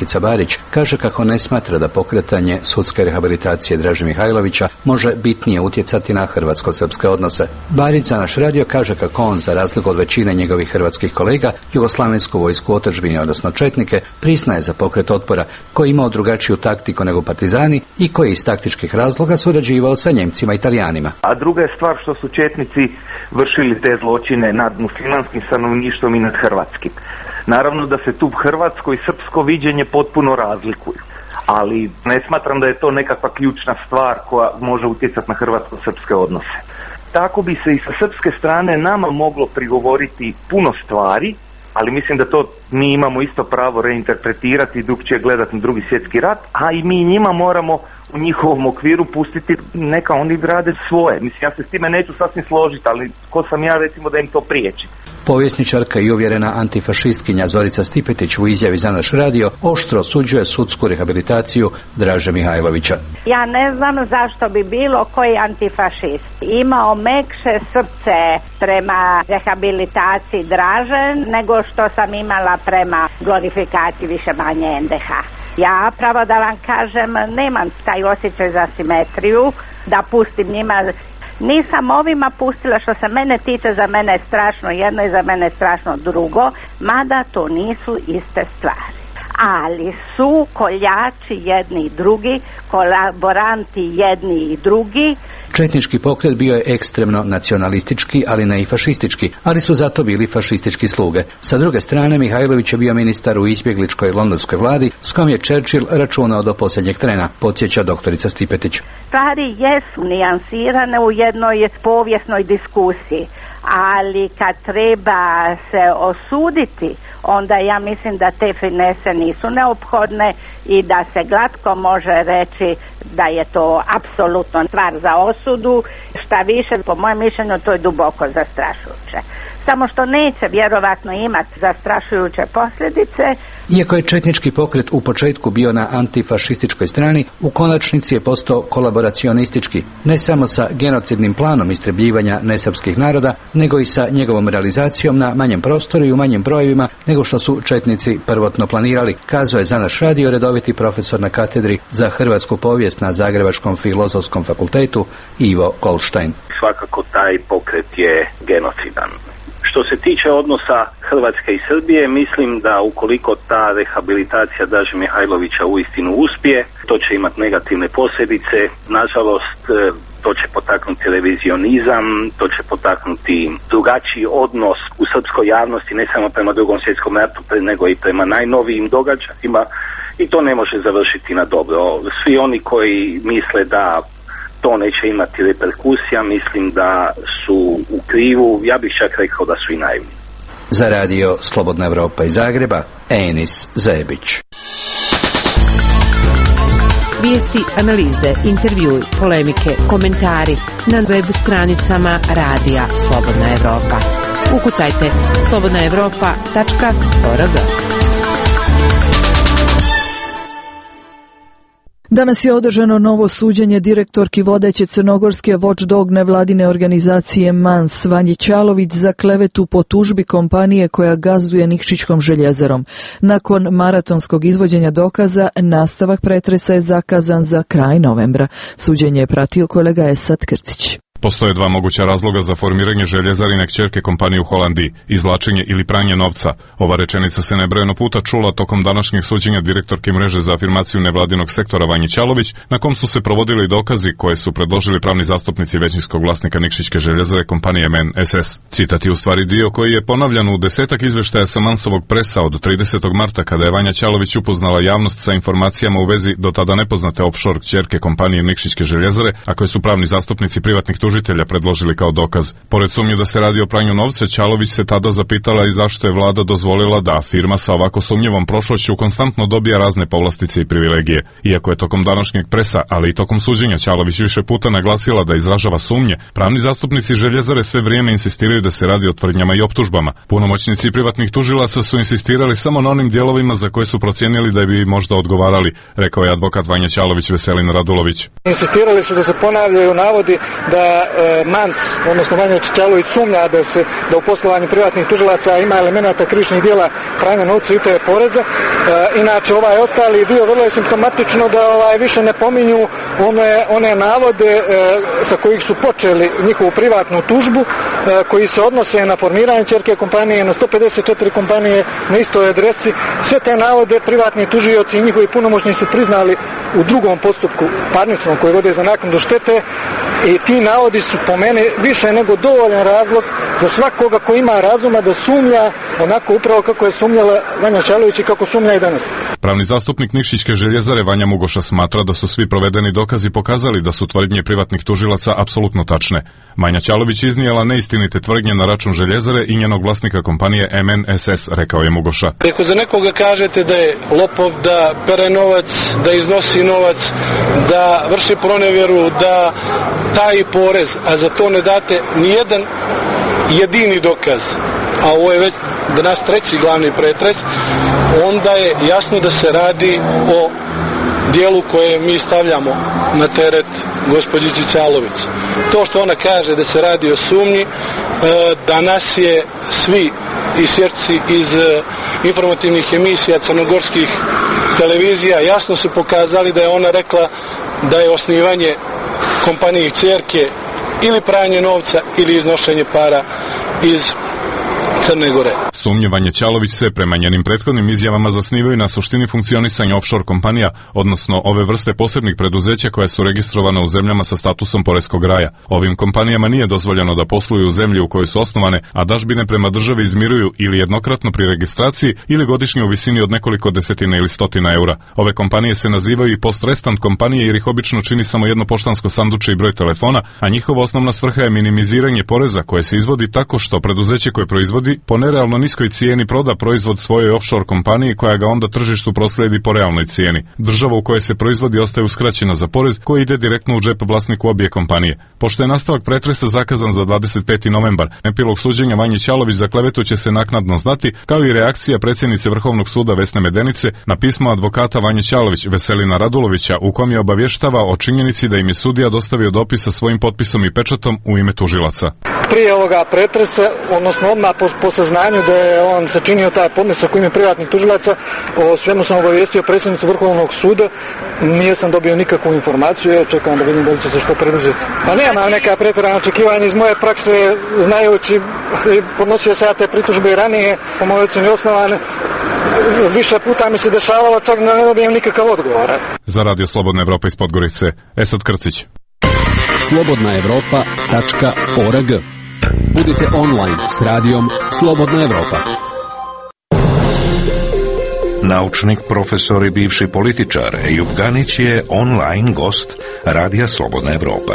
Nikica Barić kaže kako ne smatra da pokretanje sudske rehabilitacije Draže Mihajlovića može bitnije utjecati na hrvatsko-srpske odnose. Barić za naš radio kaže kako on, za razliku od većine njegovih hrvatskih kolega, jugoslavensku vojsku u otadžbini, odnosno četnike, priznaje za pokret otpora koji imao drugačiju taktiku nego partizani i koji iz taktičkih razloga surađivao sa Njemcima i Italijanima. A druga je stvar što su četnici vršili te zločine nad muslimanskim stanovništvom i nad hrvatskim. Naravno da se tu hrvatsko i srpsko viđenje potpuno razlikuju, ali ne smatram da je to nekakva ključna stvar koja može utjecati na hrvatsko-srpske odnose. Tako bi se i sa srpske strane nama moglo prigovoriti puno stvari, ali mislim da to mi imamo isto pravo reinterpretirati i drugčije gledati na Drugi svjetski rat, a i mi njima moramo u njihovom okviru pustiti neka oni rade svoje. Mislim, ja se s time neću sasvim složiti, ali ko sam ja recimo da im to priječi. Povjesničarka i uvjerena antifašistkinja Zorica Stipetić u izjavi za naš radio oštro osuđuje sudsku rehabilitaciju Draže Mihajlovića. Ja ne znam zašto bi bilo koji antifašist imao mekše srce prema rehabilitaciji Draže nego što sam imala prema glorifikaciji više manje NDH. Ja, pravo da vam kažem, nemam taj osjećaj za simetriju, da pustim njima. Nisam ovima pustila, što se mene tiče, za mene je strašno jedno i za mene je strašno drugo, mada to nisu iste stvari. Ali su koljači jedni i drugi, kolaboranti jedni i drugi. Četnički pokret bio je ekstremno nacionalistički, ali ne i fašistički, ali su zato bili fašistički sluge. Sa druge strane, Mihajlović je bio ministar u izbjegličkoj londonskoj vladi, s kojom je Churchill računao do posljednjeg trena, podsjeća doktorica Stipetić. Stvari jesu nijansirane u jednoj povijesnoj diskusiji, ali kad treba se osuditi, onda ja mislim da te finese nisu neophodne i da se glatko može reći da je to apsolutno stvar za osudu. Šta više, po mojem mišljenju, to je duboko zastrašujuće. Samo što neće vjerovatno imati zastrašujuće posljedice. Iako je četnički pokret u početku bio na antifašističkoj strani, u konačnici je postao kolaboracionistički, ne samo sa genocidnim planom istrebljivanja nesrpskih naroda, nego i sa njegovom realizacijom na manjem prostoru i u manjim brojevima nego što su četnici prvotno planirali, kazao je za naš radio redoviti profesor na katedri za hrvatsku povijest na Zagrebačkom filozofskom fakultetu Ivo Goldstein. Svakako taj pokret je genocidan. Što se tiče odnosa Hrvatske i Srbije, mislim da ukoliko ta rehabilitacija Draže Mihajlovića uistinu uspije, to će imati negativne posljedice. Nažalost, to će potaknuti revizionizam, to će potaknuti drugačiji odnos u srpskoj javnosti, ne samo prema Drugom svjetskom ratu, nego i prema najnovijim događajima, i to ne može završiti na dobro. Svi oni koji misle da to neće imati reperkusija, mislim da su u krivu, ja bih čak rekao da su i naivni. Za radio Slobodna Evropa iz Zagreba, Enis Zebić. Vijesti, analize, intervjui, polemike, komentari na web stranicama radija Slobodna Evropa. Ukucajte slobodnaevropa.org. Danas je održano novo suđenje direktorki vodeće crnogorske Watchdog nevladine organizacije MANS Vanji Ćalović za klevetu po tužbi kompanije koja gazduje Nikšićkom željezarom. Nakon maratonskog izvođenja dokaza, nastavak pretresa je zakazan za kraj novembra. Suđenje je pratio kolega Esad Krcić. Postoje dva moguća razloga za formiranje željezarine kćerke kompanije u Holandiji, izvlačenje ili pranje novca. Ova rečenica se nebrojeno puta čula tokom današnjeg suđenja direktorke mreže za afirmaciju nevladinog sektora Vanji Ćalović, na kom su se provodili dokazi koje su predložili pravni zastupnici većinskog vlasnika Nikšićke željezare kompanije MNSS. Citat je u stvari dio koji je ponavljan u desetak izveštaja sa Mansovog presa od 30. marta kada je Vanja Ćalović upoznala javnost sa informacijama u vezi do tada nepoznate offshore kćerke kompanije Nikšićke željezare, a koje su pravni zastupnici privatnih tužitelja predložili kao dokaz. Pored sumnje da se radi o pranju novca, Ćalović se tada zapitala i zašto je vlada dozvolila da firma sa ovako sumnjivom prošlošću konstantno dobija razne povlastice i privilegije. Iako je tokom današnjeg presa, ali i tokom suđenja Ćalović više puta naglasila da izražava sumnje, pravni zastupnici željezare sve vrijeme insistiraju da se radi o tvrdnjama i optužbama. Punomoćnici privatnih tužilaca su insistirali samo na onim dijelovima za koje su procijenili da bi možda odgovarali, rekao je advokat Vanja Ćalović Veselin Radulović. Insistirali su da se ponavljaju navodi da Manc, odnosno Vanja Čičalović, sumnja da u poslovanju privatnih tužilaca ima elemenata krivičnih djela pranja novca i utaje poreza. Inače, ovaj ostali dio vrlo je simptomatično da više ne pominju one navode sa kojih su počeli njihovu privatnu tužbu, koji se odnose na formiranje ćerke kompanije, na 154 kompanije na istoj adresi. Sve te navode privatni tužioci i njihovi punomoćnici su priznali u drugom postupku parničnom koji vode za naknadu štete, i ti navodi su po meni više nego dovoljan razlog za svakoga ko ima razuma da sumnja onako upravo kako je sumnjala Vanja Čalović i kako sumnja i danas. Pravni zastupnik Nikšićke željezare Vanja Mugoša smatra da su svi provedeni dokazi pokazali da su tvrdnje privatnih tužilaca apsolutno tačne. Vanja Čalović iznijela neistinite tvrdnje na račun željezare i njenog vlasnika kompanije MNSS, rekao je Mugoša. Ako za nekoga kažete da je lopov, da pere novac, da iznosi novac, da vrši pronevjeru, da taji porez, a za to ne date nijedan jedini dokaz, a ovo je već danas treći glavni pretres, onda je jasno da se radi o dijelu koje mi stavljamo na teret gospođi Čičalović. To što ona kaže da se radi o sumnji, danas je svi isječci iz informativnih emisija crnogorskih televizija jasno su pokazali da je ona rekla da je osnivanje kompanije ćerke ili pranje novca ili iznošenje para iz Crne Gore. Sumnje Vanje Čalović se prema njenim prethodnim izjavama zasnivaju na suštini funkcionisanja offshore kompanija, odnosno ove vrste posebnih preduzeća koja su registrovane u zemljama sa statusom poreskog raja. Ovim kompanijama nije dozvoljeno da posluju u zemlji u kojoj su osnovane, a dažbine prema državi izmiruju ili jednokratno pri registraciji ili godišnje u visini od nekoliko desetina ili stotina eura. Ove kompanije se nazivaju i post-restant kompanije jer ih obično čini samo jedno poštansko sanduče i broj telefona, a njihova osnovna svrha je minimiziranje poreza koje se izvodi tako što preduzeće koje proizvodi po nerealno niskoj cijeni proda proizvod svojoj offshore kompaniji koja ga onda tržištu prosledi po realnoj cijeni. Država u kojoj se proizvodi ostaje uskraćena za porez koji ide direktno u džep vlasniku obje kompanije. Pošto je nastavak pretresa zakazan za 25. novembar, epilog suđenja Vanji Čalović za klevetu će se naknadno znati, kao i reakcija predsjednice Vrhovnog suda Vesne Medenice na pismo advokata Vanje Čalović Veselina Radulovića u kom je obavještava o činjenici da im je sudija dostavio dopis sa svojim potpisom i pečatom u ime tužilaca. Prije ovoga pretresa, odnosno odmah po saznanju da je on sačinio taj podnesak u ime privatnih tužilaca, o svemu sam obavijestio predsjednicu Vrhovnog suda, nisam dobio nikakvu informaciju, ja čekam da vidim da li će se što preduzeti. Pa nema neka pretjerana očekivanja iz moje prakse, znajući, podnosio se ja te pritužbe i ranije, po mojoj ocjeni osnovane, više puta mi se dešavalo čak da ne dobijem nikakav odgovor. Za Radio Slobodna Evropa iz Podgorice, Esad Krcić. slobodnaevropa.org. Budite online s radijom Slobodna Evropa. Naučnik, profesor i bivši političar Ejub Ganić je online gost Radija Slobodna Evropa.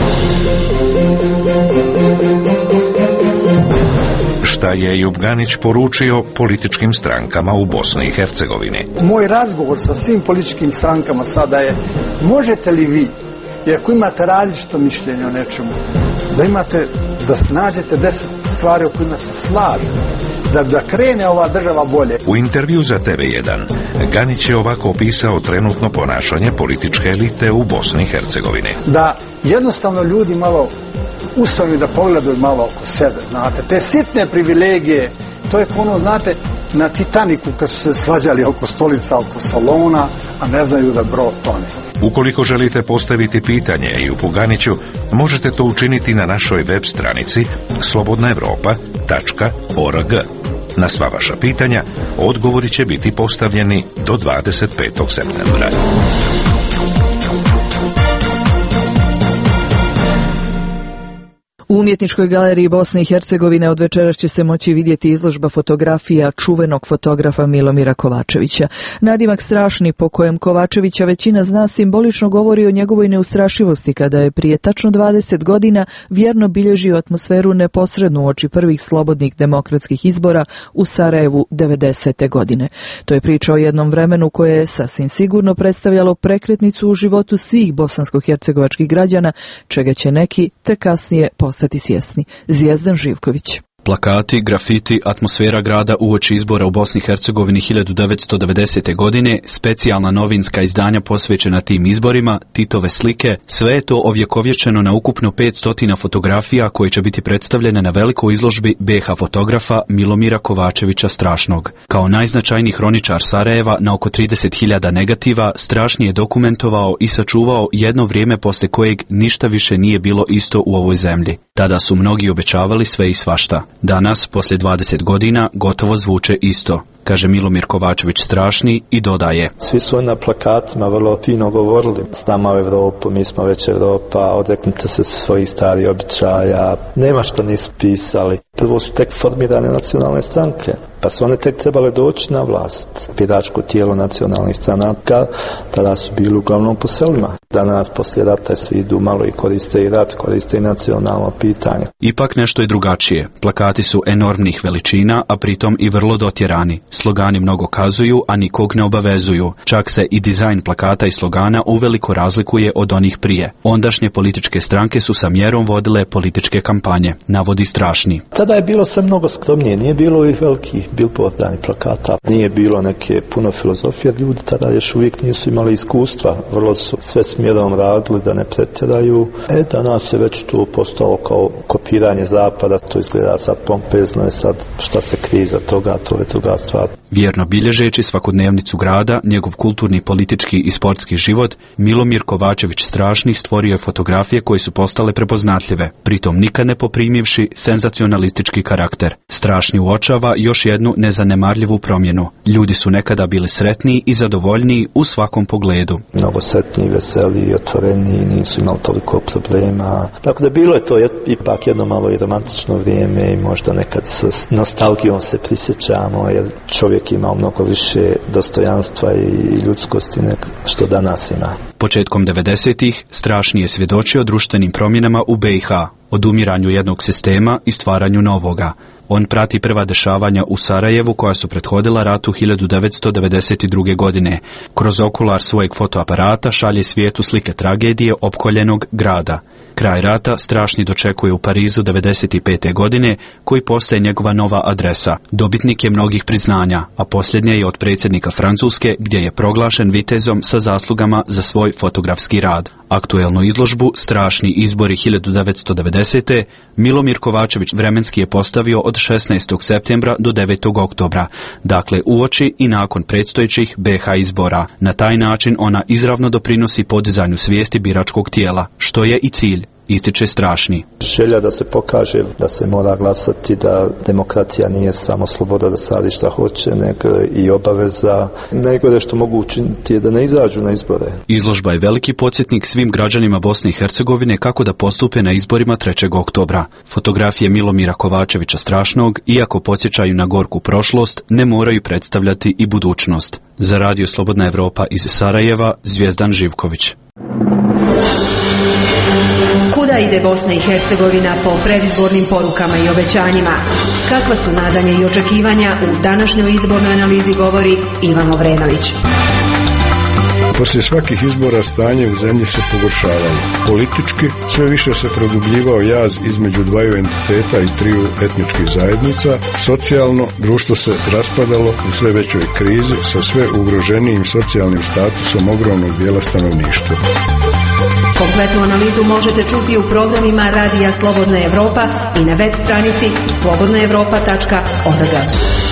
Šta je Ejub Ganić poručio političkim strankama u Bosni i Hercegovini? Moj razgovor sa svim političkim strankama sada je: možete li vi, i ako imate različito mišljenje o nečemu, da nađete 10 stvari o kojima se slažete, da krene ova država bolje. U intervju za TV1 Ganić je ovako opisao trenutno ponašanje političke elite u Bosni i Hercegovini. Da jednostavno ljudi malo ustanu i da pogledaju malo oko sebe, znate, te sitne privilegije, to je ono, znate, na Titaniku kad su se svađali oko stolica, oko salona, a ne znaju da brod tone. Ukoliko želite postaviti pitanje Ejubu Ganiću, možete to učiniti na našoj web stranici slobodnaevropa.org. Na sva vaša pitanja odgovori će biti postavljeni do 25. septembra. U Umjetničkoj galeriji Bosne i Hercegovine od večeras će se moći vidjeti izložba fotografija čuvenog fotografa Milomira Kovačevića. Nadimak strašni po kojem Kovačevića većina zna simbolično govori o njegovoj neustrašivosti kada je prije tačno 20 godina vjerno bilježio atmosferu neposredno uoči prvih slobodnih demokratskih izbora u Sarajevu 90. godine. To je priča o jednom vremenu koje je sasvim sigurno predstavljalo prekretnicu u životu svih bosansko-hercegovačkih građana, čega će neki te kasnije postati svjesni. Zvijezdan Živković. Plakati, grafiti, atmosfera grada uoči izbora u Bosni i Hercegovini 1990. godine, specijalna novinska izdanja posvećena tim izborima, Titove slike, sve je to ovjekovječeno na ukupno 500 fotografija koje će biti predstavljene na velikoj izložbi BiH fotografa Milomira Kovačevića Strašnog. Kao najznačajniji hroničar Sarajeva na oko 30.000 negativa, Strašni je dokumentovao i sačuvao jedno vrijeme poslije kojeg ništa više nije bilo isto u ovoj zemlji. Tada su mnogi obećavali sve i svašta. Danas, poslije 20 godina, gotovo zvuče isto, kaže Milomir Kovačević Strašni i dodaje. Svi su na plakatima vrlo fino govorili. S nama u Evropu, mi smo već Evropa, odreknite se svojih starih običaja. Nema što nisu pisali. Prvo su tek formirane nacionalne stranke, pa su one tek trebale doći na vlast. Biračko tijelo nacionalnih stranaka tada su bili uglavnom po selima. Danas, poslije rata, svi idu malo i koriste i rat, koriste i nacionalno pitanje. Ipak nešto je drugačije. Plakati su enormnih veličina, a pritom i vrlo dotjerani. Slogani mnogo kazuju, a nikog ne obavezuju. Čak se i dizajn plakata i slogana uveliko razlikuje od onih prije. Ondašnje političke stranke su sa mjerom vodile političke kampanje, navodi Strašni. Tada je bilo sve mnogo skromnije, nije bilo i velikih bilbordani plakata, nije bilo neke puno filozofije, ljudi tada još uvijek nisu imali iskustva, vrlo su sve smjerom radili da ne pretjeraju. Danas je već to postalo kao kopiranje zapada, to izgleda sad pompezno, je sad šta se krije za toga, to je druga stvar. Vjerno bilježeći svakodnevnicu grada, njegov kulturni, politički i sportski život, Milomir Kovačević Strašni stvorio je fotografije koje su postale prepoznatljive, pritom nikad ne poprimivši senzacionalistički karakter. Strašni uočava još jednu nezanemarljivu promjenu. Ljudi su nekada bili sretniji i zadovoljniji u svakom pogledu. Mnogo sretniji, veseliji, otvoreniji, nisu imali toliko problema. Tako da bilo je to ipak jedno malo i romantično vrijeme i možda nekad s nostalgijom se prisjećamo, jer čovjek ima mnogo više dostojanstva i ljudskosti nego što danas ima. Početkom 90-ih Strašni je svjedočio društvenim promjenama u BiH, odumiranju jednog sistema i stvaranju novoga. On prati prva dešavanja u Sarajevu koja su prethodila ratu 1992. godine. Kroz okular svojeg fotoaparata šalje svijetu slike tragedije opkoljenog grada. Kraj rata Strašni dočekuje u Parizu 1995. godine, koji postaje njegova nova adresa. Dobitnik je mnogih priznanja, a posljednje je od predsjednika Francuske, gdje je proglašen vitezom sa zaslugama za svoj fotografski rad. Aktuelnu izložbu Strašni izbori 1990. Milomir Kovačević vremenski je postavio od 16. septembra do 9. oktobra, dakle uoči i nakon predstojećih BiH izbora. Na taj način ona izravno doprinosi podizanju svijesti biračkog tijela, što je i cilj, ističe Strašni. Želja da se pokaže da se mora glasati, da demokratija nije samo sloboda da se radi šta hoće, nego i obaveza. Najgore što mogu učiniti je da ne izađu na izbore. Izložba je veliki podsjetnik svim građanima Bosne i Hercegovine kako da postupe na izborima 3. oktobra. Fotografije Milomira Kovačevića Strašnog, iako podsjećaju na gorku prošlost, ne moraju predstavljati i budućnost. Za Radio Slobodna Evropa iz Sarajeva, Zvijezdan Živković. Kuda ide Bosna i Hercegovina po predizbornim porukama i obećanjima? Kakva su nadanja i očekivanja u današnjoj izbornoj analizi, govori Ivan Obrenović. Poslije svakih izbora stanje u zemlji se pogoršavalo. Politički sve više se produbljivao jaz između dvaju entiteta i triju etničkih zajednica. Socijalno društvo se raspadalo u sve većoj krizi sa sve ugroženijim socijalnim statusom ogromnog dijela stanovništva. Kompletnu analizu možete čuti u programima Radija Slobodna Evropa i na web stranici slobodnaevropa.org.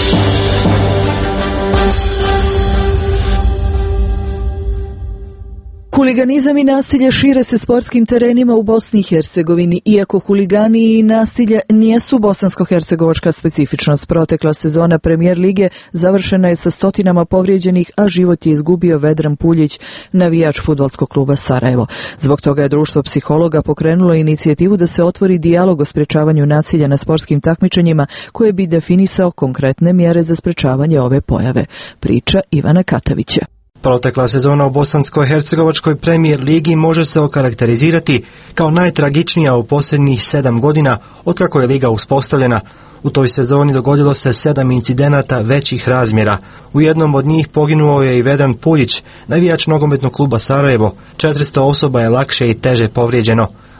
Huliganizam i nasilje šire se sportskim terenima u Bosni i Hercegovini. Iako huligani i nasilje nijesu bosansko-hercegovačka specifičnost, protekla sezona Premijer lige završena je sa stotinama povrijeđenih, a život je izgubio Vedran Puljić, navijač fudbalskog kluba Sarajevo. Zbog toga je društvo psihologa pokrenulo inicijativu da se otvori dijalog o sprečavanju nasilja na sportskim takmičenjima, koje bi definisao konkretne mjere za sprečavanje ove pojave. Priča Ivana Katavića. Protekla sezona u Bosansko-hercegovačkoj Premijer ligi može se okarakterizirati kao najtragičnija u posljednjih 7 godina otkako je liga uspostavljena. U toj sezoni dogodilo se 7 incidenata većih razmjera. U jednom od njih poginuo je i Vedran Puljić, navijač nogometnog kluba Sarajevo. 400 osoba je lakše i teže povrijeđeno.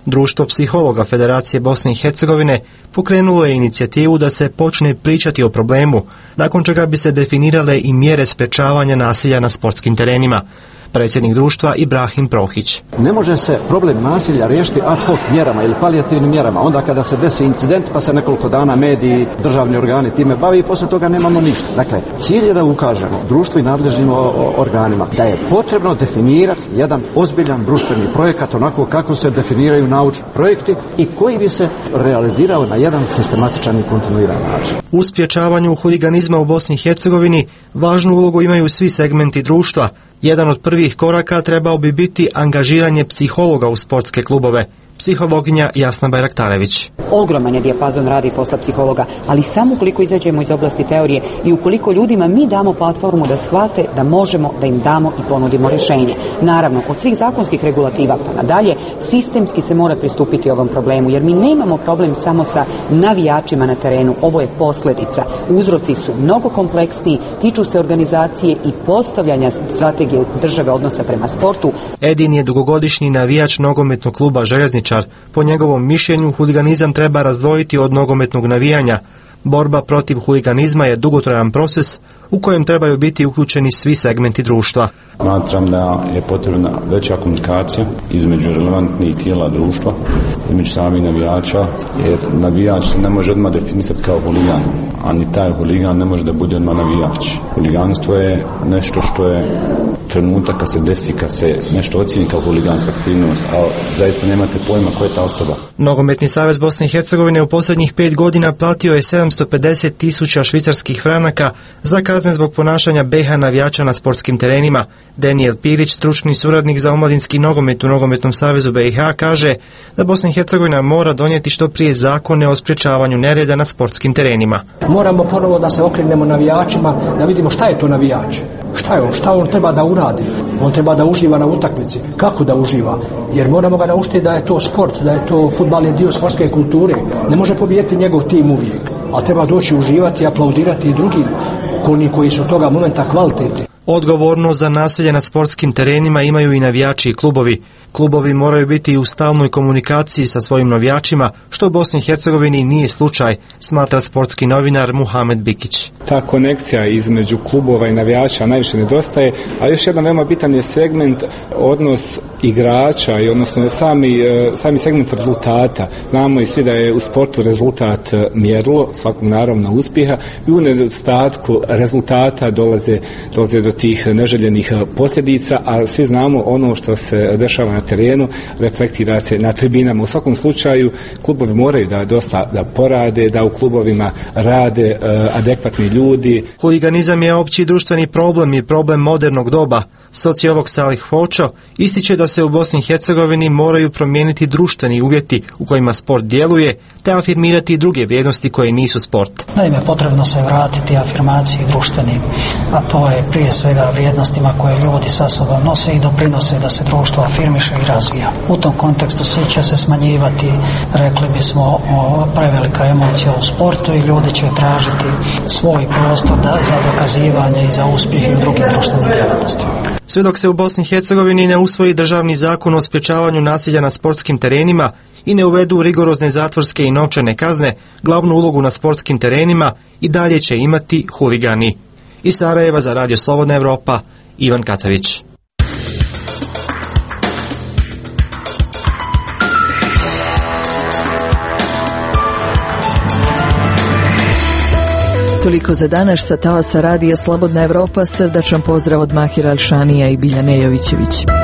Društvo psihologa Federacije Bosne i Hercegovine pokrenulo je inicijativu da se počne pričati o problemu, nakon čega bi se definirale i mjere sprečavanja nasilja na sportskim terenima. Predsjednik društva Ibrahim Prohić. Ne može se problem nasilja riješiti ad hoc mjerama ili palijativnim mjerama. Onda kada se desi incident pa se nekoliko dana mediji, državni organi time bavi i poslije toga nemamo ništa. Dakle, cilj je da ukažemo društvu i nadležnim organima da je potrebno definirati jedan ozbiljan društveni projekat onako kako se definiraju naučni projekti i koji bi se realizirao na jedan sistematičan i kontinuiran način. U sprječavanju huliganizma u Bosni i Hercegovini važnu ulogu imaju svi segmenti društva. Jedan od prvih koraka trebao bi biti angažiranje psihologa u sportske klubove. Psihologinja Jasna Bajraktarević. Ogroman je dijapazon radi posla psihologa, ali samo ukoliko izađemo iz oblasti teorije i ukoliko ljudima mi damo platformu da shvate da možemo da im damo i ponudimo rješenje. Naravno, od svih zakonskih regulativa pa nadalje, sistemski se mora pristupiti ovom problemu, jer mi nemamo problem samo sa navijačima na terenu. Ovo je posljedica. Uzroci su mnogo kompleksniji, tiču se organizacije i postavljanja strategije države odnosa prema sportu. Edin je dugogodišnji navijač nogometnog kluba Željezničar. Po njegovom mišljenju, huliganizam treba razdvojiti od nogometnog navijanja. Borba protiv huliganizma je dugotrajan proces u kojem trebaju biti uključeni svi segmenti društva. Smatram da je potrebna veća komunikacija između relevantnih tijela društva, između samih navijača, jer navijač se ne može odmah definisati kao huligan, a ni taj huligan ne može da bude odmah navijač. Huliganstvo je nešto što je trenutak kad se desi, kad se nešto ocijeni kao huliganska aktivnost, a zaista nemate pojma ko je ta osoba. Nogometni savez Bosne i Hercegovine u posljednjih 5 godina platio je 750.000 švicarskih franaka za kazne zbog ponašanja BiH navijača na sportskim terenima. Daniel Pirić, stručni suradnik za omladinski nogomet u Nogometnom savezu BiH, kaže da Bosna i Hercegovina mora donijeti što prije zakone o sprječavanju nereda na sportskim terenima. Moramo ponovo da se okrenemo navijačima, da vidimo šta je to navijač. Šta on treba da uradi? On treba da uživa na utakmici. Kako da uživa? Jer moramo ga naučiti da je to sport, da je to fudbal je dio sportske kulture. Ne može pobijeti njegov tim uvijek, ali treba doći uživati i aplaudirati i drugim koji su toga momenta kvalitetni. Odgovornost za nasilje na sportskim terenima imaju i navijači i klubovi. Klubovi moraju biti u stalnoj komunikaciji sa svojim navijačima, što u Bosni i Hercegovini nije slučaj, smatra sportski novinar Muhamed Bikić. Ta konekcija između klubova i navijača najviše nedostaje, a još jedan veoma bitan je segment odnos igrača i odnosno sami segment rezultata. Znamo i svi da je u sportu rezultat mjerilo svakog naravno uspjeha i u nedostatku rezultata dolaze do tih neželjenih posljedica, a svi znamo ono što se dešava na terenu reflektira se na tribinama. U svakom slučaju klubovi moraju da porade, da u klubovima rade adekvatni ljudi. Huliganizam je opći društveni problem i problem modernog doba. Sociolog Salih Fočo ističe da se u Bosni i Hercegovini moraju promijeniti društveni uvjeti u kojima sport djeluje, te afirmirati druge vrijednosti koje nisu sport. Naime, potrebno se vratiti afirmaciji društvenim, a to je prije svega vrijednostima koje ljudi sa sobom nose i doprinose da se društvo afirmiše i razvija. U tom kontekstu svi će se smanjivati, rekli bismo, prevelika emocija u sportu i ljudi će tražiti svoj prostor za dokazivanje i za uspjeh i u drugim društvenim djelatnostima. Sve dok se u Bosni i Hercegovini ne usvoji državni zakon o sprječavanju nasilja na sportskim terenima i ne uvedu rigorozne zatvorske i novčane kazne, glavnu ulogu na sportskim terenima i dalje će imati huligani. Iz Sarajeva za Radio Slobodna Evropa, Ivan Katavić. Toliko za danas sa talasa Radija Slobodna Evropa. Srdačan pozdrav od Mahira Alšanija i Biljane Jovićević.